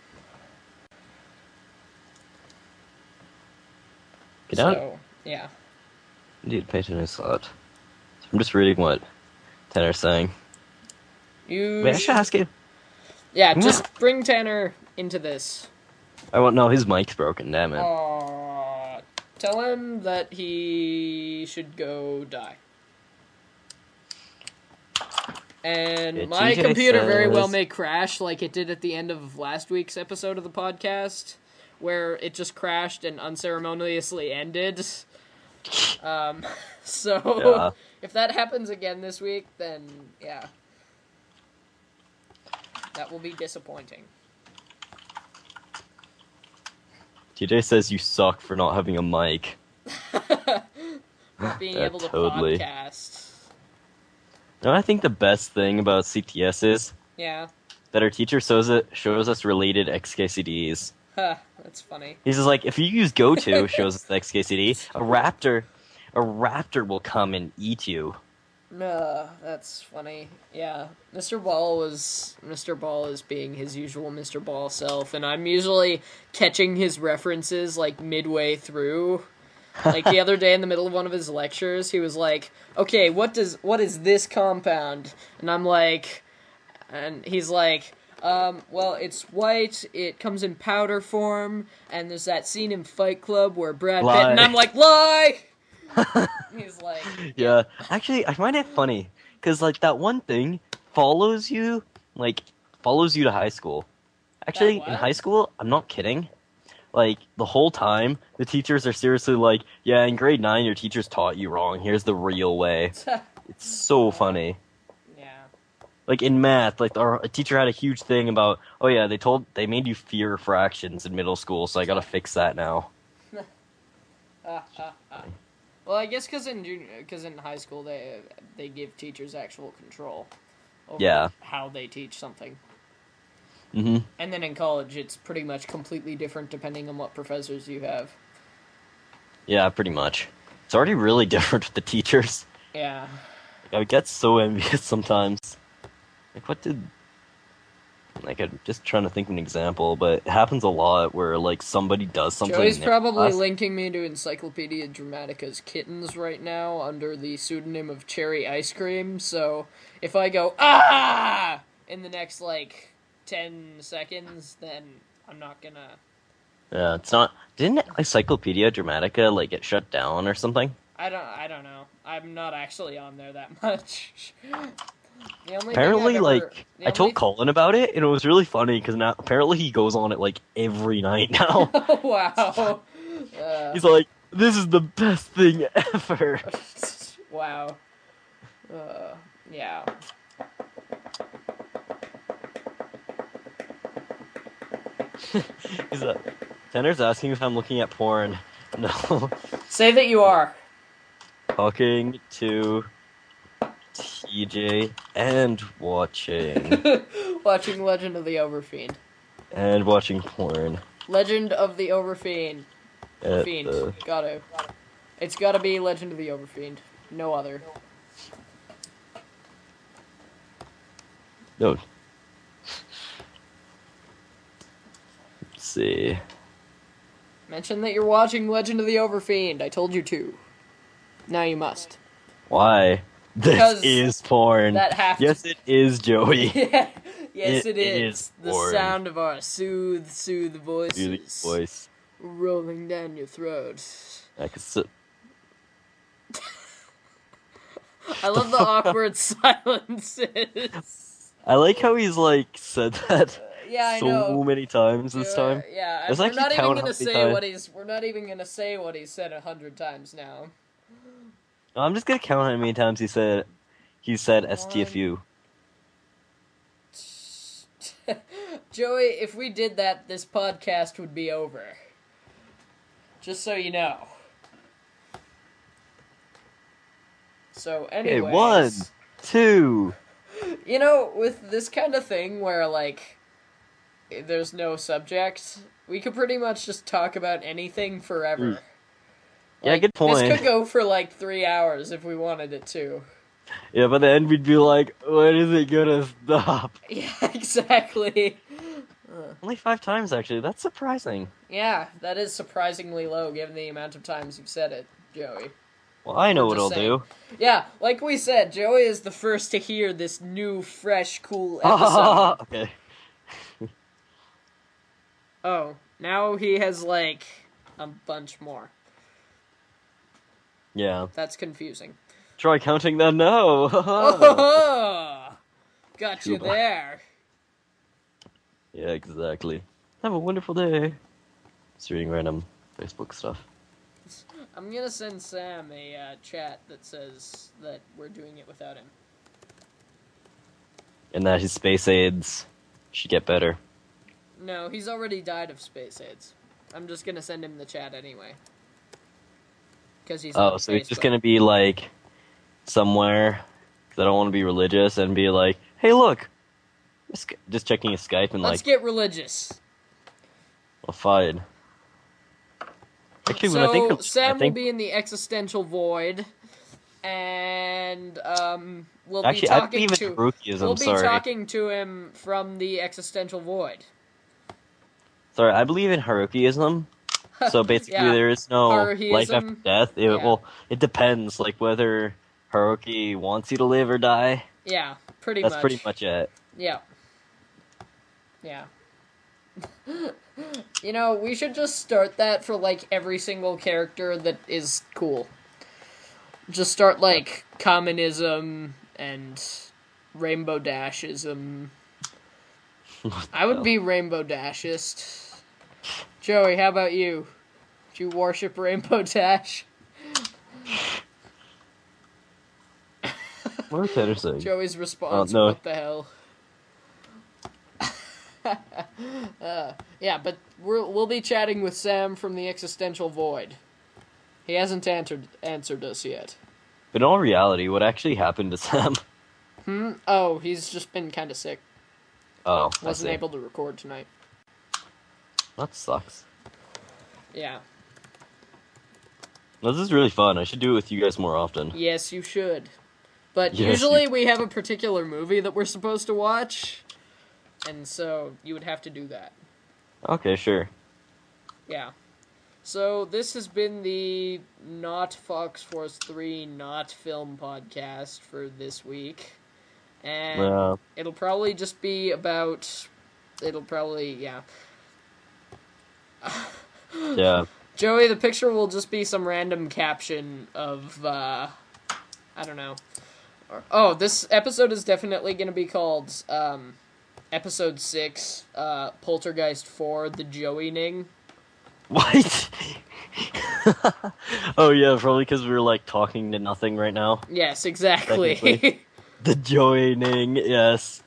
[SPEAKER 2] Get out.
[SPEAKER 1] So, yeah.
[SPEAKER 2] Indeed, patron is slot. So I'm just reading what Tanner's saying.
[SPEAKER 1] You
[SPEAKER 2] Wait, I
[SPEAKER 1] sh-
[SPEAKER 2] should ask you.
[SPEAKER 1] Yeah,
[SPEAKER 2] Yeah.
[SPEAKER 1] just bring Tanner into this.
[SPEAKER 2] I won't know his mic's broken, damn it.
[SPEAKER 1] Aw, tell him that he should go die. And
[SPEAKER 2] Yeah,
[SPEAKER 1] my
[SPEAKER 2] T J
[SPEAKER 1] computer very well
[SPEAKER 2] says-
[SPEAKER 1] may crash like it did at the end of last week's episode of the podcast, where it just crashed and unceremoniously ended. Um, so
[SPEAKER 2] Yeah.
[SPEAKER 1] if that happens again this week, then yeah, that will be disappointing.
[SPEAKER 2] T J says you suck for not having a mic.
[SPEAKER 1] Not being
[SPEAKER 2] Yeah,
[SPEAKER 1] able to
[SPEAKER 2] totally.
[SPEAKER 1] podcast.
[SPEAKER 2] No, I think the best thing about C T S is
[SPEAKER 1] Yeah.
[SPEAKER 2] that our teacher shows it shows us related X K C Ds.
[SPEAKER 1] Huh, that's funny.
[SPEAKER 2] He's just like, if you use GoTo, shows us the X K C D, a raptor, a raptor will come and eat you.
[SPEAKER 1] Uh, that's funny. Yeah, Mister Ball was Mister Ball is being his usual Mister Ball self, and I'm usually catching his references like midway through. Like the other day in the middle of one of his lectures, he was like, "Okay, what does what is this compound?" And I'm like, and he's like, um, well, it's white, it comes in powder form, and there's that scene in Fight Club where Brad Pitt, and
[SPEAKER 2] Lie.
[SPEAKER 1] I'm like, lie! He's like,
[SPEAKER 2] Yeah, actually, I find it funny because like that one thing follows you, like follows you to high school. Actually,
[SPEAKER 1] That
[SPEAKER 2] in
[SPEAKER 1] what?
[SPEAKER 2] high school, I'm not kidding. Like the whole time, the teachers are seriously like, "Yeah, in grade nine, your teachers taught you wrong. Here's the real way." It's so funny.
[SPEAKER 1] yeah.
[SPEAKER 2] Like in math, like our a teacher had a huge thing about, "Oh yeah, they told they made you fear fractions in middle school, so I gotta fix that now."
[SPEAKER 1] Ah, ah, ah. Well, I guess because in junior, because in high school they they give teachers actual control over
[SPEAKER 2] Yeah.
[SPEAKER 1] how they teach something,
[SPEAKER 2] Mm-hmm.
[SPEAKER 1] and then in college it's pretty much completely different depending on what professors you have.
[SPEAKER 2] Yeah, pretty much. It's already really different with the teachers.
[SPEAKER 1] Yeah.
[SPEAKER 2] I get so envious sometimes. Like, what did... Like, I'm just trying to think of an example, but it happens a lot where, like, somebody does something...
[SPEAKER 1] Joey's
[SPEAKER 2] in their
[SPEAKER 1] probably
[SPEAKER 2] class.
[SPEAKER 1] linking me to Encyclopedia Dramatica's Kittens right now under the pseudonym of Cherry Ice Cream, so if I go, ah! in the next, like, ten seconds, then I'm not gonna...
[SPEAKER 2] Yeah, it's not... Didn't Encyclopedia Dramatica, like, get shut down or something?
[SPEAKER 1] I don't, I don't know. I'm not actually on there that much. The only
[SPEAKER 2] Apparently,
[SPEAKER 1] thing I've ever,
[SPEAKER 2] like,
[SPEAKER 1] the
[SPEAKER 2] I told
[SPEAKER 1] only-
[SPEAKER 2] Colin about it, and it was really funny, because now, apparently he goes on it, like, every night now.
[SPEAKER 1] Wow. Uh,
[SPEAKER 2] He's like, this is the best thing ever.
[SPEAKER 1] wow. Uh, yeah.
[SPEAKER 2] He's like, Tanner's asking if I'm looking at porn. No.
[SPEAKER 1] Say that you are.
[SPEAKER 2] Talking to T J and watching.
[SPEAKER 1] Watching Legend of the Overfiend.
[SPEAKER 2] and watching porn.
[SPEAKER 1] Legend of the Overfiend.
[SPEAKER 2] At
[SPEAKER 1] Fiend.
[SPEAKER 2] the...
[SPEAKER 1] Gotta. It's gotta be Legend of the Overfiend. No other.
[SPEAKER 2] No. Let's see.
[SPEAKER 1] Mention that you're watching Legend of the Overfiend. I told you to. Now you must.
[SPEAKER 2] Why? This
[SPEAKER 1] Because
[SPEAKER 2] is porn.
[SPEAKER 1] that have to-
[SPEAKER 2] Yes, it is, Joey.
[SPEAKER 1] Yeah. Yes,
[SPEAKER 2] It
[SPEAKER 1] it is.
[SPEAKER 2] is
[SPEAKER 1] The
[SPEAKER 2] boring.
[SPEAKER 1] sound of our soothe, soothe voices
[SPEAKER 2] Really voice.
[SPEAKER 1] rolling down your throat.
[SPEAKER 2] I could sit.
[SPEAKER 1] I love the awkward silences.
[SPEAKER 2] I like how he's like said that
[SPEAKER 1] Yeah, I
[SPEAKER 2] so
[SPEAKER 1] know.
[SPEAKER 2] many times this
[SPEAKER 1] Yeah,
[SPEAKER 2] time.
[SPEAKER 1] Yeah,
[SPEAKER 2] Let's
[SPEAKER 1] we're
[SPEAKER 2] actually
[SPEAKER 1] not even
[SPEAKER 2] count
[SPEAKER 1] gonna
[SPEAKER 2] how
[SPEAKER 1] say
[SPEAKER 2] many times-
[SPEAKER 1] what he's. We're not even gonna say what he said a hundred times now.
[SPEAKER 2] I'm just gonna count how many times he said he said S T F U.
[SPEAKER 1] Joey, if we did that, this podcast would be over. Just so you know. So,
[SPEAKER 2] Okay,
[SPEAKER 1] anyways,
[SPEAKER 2] one, two.
[SPEAKER 1] you know, with this kind of thing where like there's no subject, we could pretty much just talk about anything forever.
[SPEAKER 2] Mm. Yeah,
[SPEAKER 1] Like,
[SPEAKER 2] good point.
[SPEAKER 1] This could go for like three hours if we wanted it to.
[SPEAKER 2] Yeah, by the end we'd be like, when is it gonna stop?
[SPEAKER 1] Yeah, exactly.
[SPEAKER 2] Only five times actually. That's surprising.
[SPEAKER 1] Yeah, that is surprisingly low given the amount of times you've said it, Joey.
[SPEAKER 2] Well, I know
[SPEAKER 1] I'm
[SPEAKER 2] what
[SPEAKER 1] just
[SPEAKER 2] I'll
[SPEAKER 1] saying.
[SPEAKER 2] do.
[SPEAKER 1] Yeah, like we said, Joey is the first to hear this new, fresh, cool episode.
[SPEAKER 2] Okay.
[SPEAKER 1] Oh, now he has like a bunch more.
[SPEAKER 2] Yeah.
[SPEAKER 1] That's confusing.
[SPEAKER 2] Try counting them now.
[SPEAKER 1] Oh, got you
[SPEAKER 2] Cuba.
[SPEAKER 1] there.
[SPEAKER 2] Yeah, exactly. Have a wonderful day. Just reading random Facebook stuff.
[SPEAKER 1] I'm gonna send Sam a uh, chat that says that we're doing it without him.
[SPEAKER 2] And that his space aids should get better.
[SPEAKER 1] No, he's already died of space AIDS. I'm just gonna send him the chat anyway. Because he's
[SPEAKER 2] Oh,
[SPEAKER 1] on
[SPEAKER 2] so
[SPEAKER 1] Facebook.
[SPEAKER 2] it's just gonna be like somewhere, because I don't want to be religious, and be like, hey, look, just just checking his Skype and
[SPEAKER 1] Let's
[SPEAKER 2] like,
[SPEAKER 1] get religious.
[SPEAKER 2] well, fine. Actually,
[SPEAKER 1] so
[SPEAKER 2] when I think of,
[SPEAKER 1] Sam
[SPEAKER 2] I think,
[SPEAKER 1] will be in the existential void, and um, we'll
[SPEAKER 2] actually,
[SPEAKER 1] be
[SPEAKER 2] I
[SPEAKER 1] talking
[SPEAKER 2] believe in
[SPEAKER 1] to.
[SPEAKER 2] Harukiism.
[SPEAKER 1] We'll be
[SPEAKER 2] sorry,
[SPEAKER 1] talking to him from the existential void.
[SPEAKER 2] sorry, I believe in Harukiism. So basically,
[SPEAKER 1] Yeah.
[SPEAKER 2] there is no life after
[SPEAKER 1] Haruhiism.
[SPEAKER 2] death. It,
[SPEAKER 1] Yeah.
[SPEAKER 2] Well, it depends, like whether Haruki wants you to live or die.
[SPEAKER 1] Yeah, pretty
[SPEAKER 2] That's
[SPEAKER 1] much.
[SPEAKER 2] pretty much it.
[SPEAKER 1] Yeah. Yeah. You know, we should just start that for, like, every single character that is cool. Just start, like, communism and Rainbow Dashism. I would be Rainbow Dashist. Joey, how about you? Do you worship Rainbow Dash?
[SPEAKER 2] What was Tanner saying?
[SPEAKER 1] Joey's response,
[SPEAKER 2] Oh, no.
[SPEAKER 1] what the hell? uh, yeah, but we're, we'll be chatting with Sam from the Existential Void. He hasn't answered answered us yet.
[SPEAKER 2] But in all reality, what actually happened to Sam?
[SPEAKER 1] Hmm? Oh, he's just been kind of sick.
[SPEAKER 2] Oh, I
[SPEAKER 1] Wasn't
[SPEAKER 2] see.
[SPEAKER 1] able to record tonight.
[SPEAKER 2] That sucks.
[SPEAKER 1] Yeah.
[SPEAKER 2] No, this is really fun. I should do it with you guys more often.
[SPEAKER 1] Yes, you should. But
[SPEAKER 2] Yes,
[SPEAKER 1] usually
[SPEAKER 2] you-
[SPEAKER 1] we have a particular movie that we're supposed to watch, and so you would have to do that.
[SPEAKER 2] Okay, sure.
[SPEAKER 1] Yeah. So this has been the Not Fox Force three Not Film podcast for this week. And
[SPEAKER 2] Yeah.
[SPEAKER 1] it'll probably just be about... It'll probably, yeah.
[SPEAKER 2] Yeah.
[SPEAKER 1] Joey, the picture will just be some random caption of, uh... I don't know. Or, oh, this episode is definitely going to be called, um... Episode six, uh, Poltergeist four, The Joey-ning.
[SPEAKER 2] What? Oh yeah, probably because we were like talking to nothing right now.
[SPEAKER 1] Yes, exactly.
[SPEAKER 2] Technically. The joining, yes.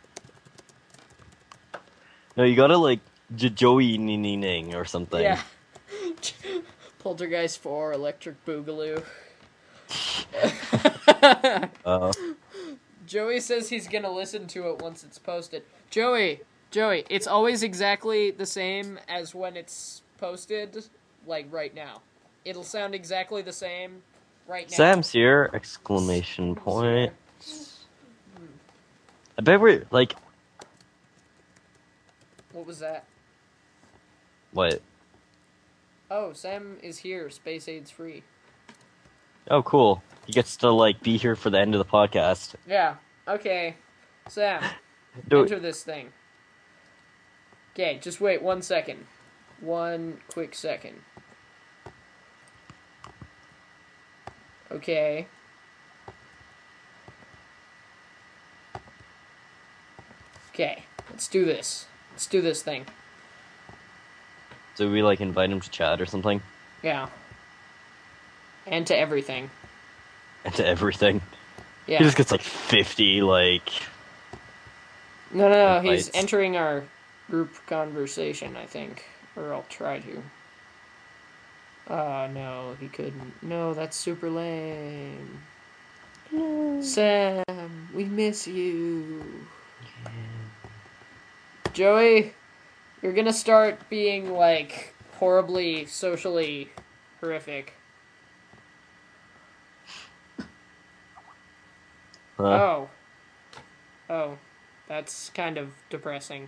[SPEAKER 2] No, you gotta like joining or something.
[SPEAKER 1] Yeah. Poltergeist four, Electric Boogaloo.
[SPEAKER 2] Uh,
[SPEAKER 1] Joey says he's gonna listen to it once it's posted. Joey, Joey, it's always exactly the same as when it's posted, like right now. It'll sound exactly the same right now.
[SPEAKER 2] Sam's here! Exclamation point. I bet we're like,
[SPEAKER 1] What was that?
[SPEAKER 2] what?
[SPEAKER 1] Oh, Sam is here. Space AIDS free.
[SPEAKER 2] Oh, cool. He gets to like be here for the end of the podcast.
[SPEAKER 1] Yeah. Okay. Sam,
[SPEAKER 2] Do
[SPEAKER 1] enter this thing. Okay, just wait one second. One quick second. Okay. Okay, let's do this. Let's do this thing.
[SPEAKER 2] So we like invite him to chat or something,
[SPEAKER 1] Yeah. And to everything.
[SPEAKER 2] and to everything.
[SPEAKER 1] Yeah.
[SPEAKER 2] He just gets like fifty like.
[SPEAKER 1] No, no, no, he's
[SPEAKER 2] invites.
[SPEAKER 1] entering our group conversation, I think. Or I'll try to. Oh, no, he couldn't. No, that's super lame. Sam, we miss you. Joey, you're gonna start being, like, horribly, socially horrific.
[SPEAKER 2] Huh?
[SPEAKER 1] Oh. Oh. That's kind of depressing.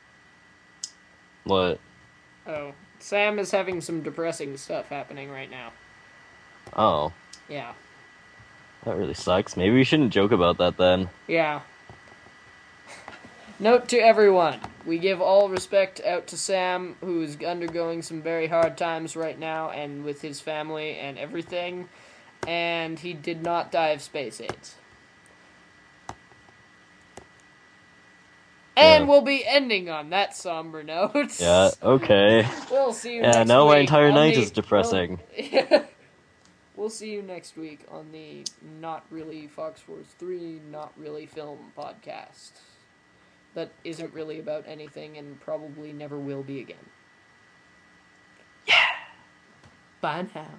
[SPEAKER 2] What?
[SPEAKER 1] Oh. Sam is having some depressing stuff happening right now.
[SPEAKER 2] Oh,
[SPEAKER 1] Yeah.
[SPEAKER 2] that really sucks. Maybe we shouldn't joke about that then.
[SPEAKER 1] Yeah. Note to everyone, we give all respect out to Sam, who's undergoing some very hard times right now, and with his family and everything, and he did not die of space AIDS. And
[SPEAKER 2] Yeah.
[SPEAKER 1] we'll be ending on that somber note.
[SPEAKER 2] Yeah. Okay.
[SPEAKER 1] We'll see you
[SPEAKER 2] Yeah.
[SPEAKER 1] next
[SPEAKER 2] Now my
[SPEAKER 1] week
[SPEAKER 2] entire
[SPEAKER 1] on
[SPEAKER 2] night
[SPEAKER 1] the-
[SPEAKER 2] is depressing.
[SPEAKER 1] We'll, we'll see you next week on the Not Really Fox Force three Not Really Film podcast. That isn't really about anything and probably never will be again.
[SPEAKER 2] Yeah.
[SPEAKER 1] Bye now.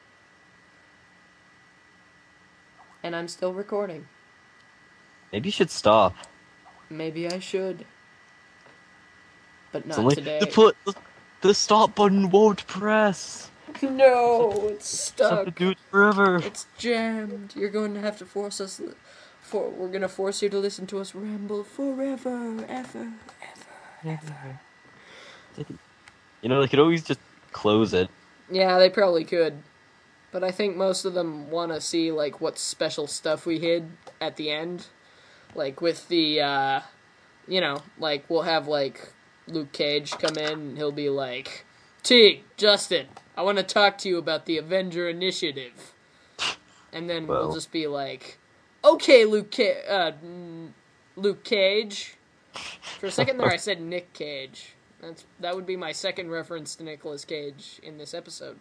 [SPEAKER 1] And I'm still recording.
[SPEAKER 2] Maybe you should stop.
[SPEAKER 1] Maybe I should. But
[SPEAKER 2] It's
[SPEAKER 1] not
[SPEAKER 2] only
[SPEAKER 1] today.
[SPEAKER 2] the put the, the stop button won't press.
[SPEAKER 1] No, it's
[SPEAKER 2] Just have to
[SPEAKER 1] stuck.
[SPEAKER 2] do it forever.
[SPEAKER 1] It's jammed. You're going to have to force us. Li- for we're gonna force you to listen to us ramble forever, ever, ever, ever.
[SPEAKER 2] You know, they could always just close it.
[SPEAKER 1] Yeah, they probably could. But I think most of them want to see, like, what special stuff we hid at the end. Like, with the, uh, you know, like, we'll have, like, Luke Cage come in, and he'll be like, Teague, Justin, I want to talk to you about the Avenger Initiative. And then
[SPEAKER 2] Well.
[SPEAKER 1] we'll just be like, okay, Luke, Ca- uh, mm, Luke Cage. For a second there, I said Nick Cage. That's That would be my second reference to Nicolas Cage in this episode.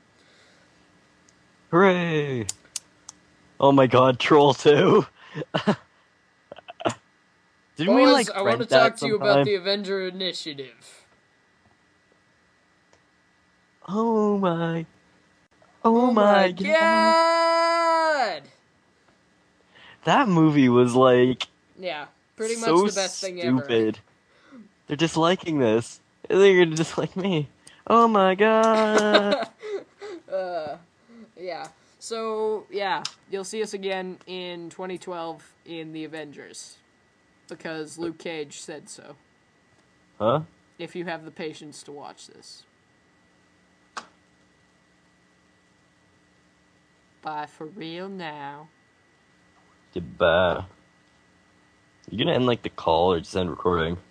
[SPEAKER 2] Hooray! Oh my god, Troll two! Didn't we,
[SPEAKER 1] Boys,
[SPEAKER 2] like,
[SPEAKER 1] I want to
[SPEAKER 2] rent that
[SPEAKER 1] talk to you about
[SPEAKER 2] sometime?
[SPEAKER 1] the Avenger Initiative.
[SPEAKER 2] Oh my... Oh, my god!
[SPEAKER 1] god!
[SPEAKER 2] That movie was, like...
[SPEAKER 1] Yeah, pretty much
[SPEAKER 2] so
[SPEAKER 1] the best thing ever.
[SPEAKER 2] stupid. They're disliking this. They're gonna dislike me. Oh my god!
[SPEAKER 1] uh, yeah. So, yeah, you'll see us again in twenty twelve in The Avengers. Because Luke Cage said so.
[SPEAKER 2] Huh?
[SPEAKER 1] If you have the patience to watch this. Bye for real now.
[SPEAKER 2] Goodbye. You gonna end, like, the call or just end recording?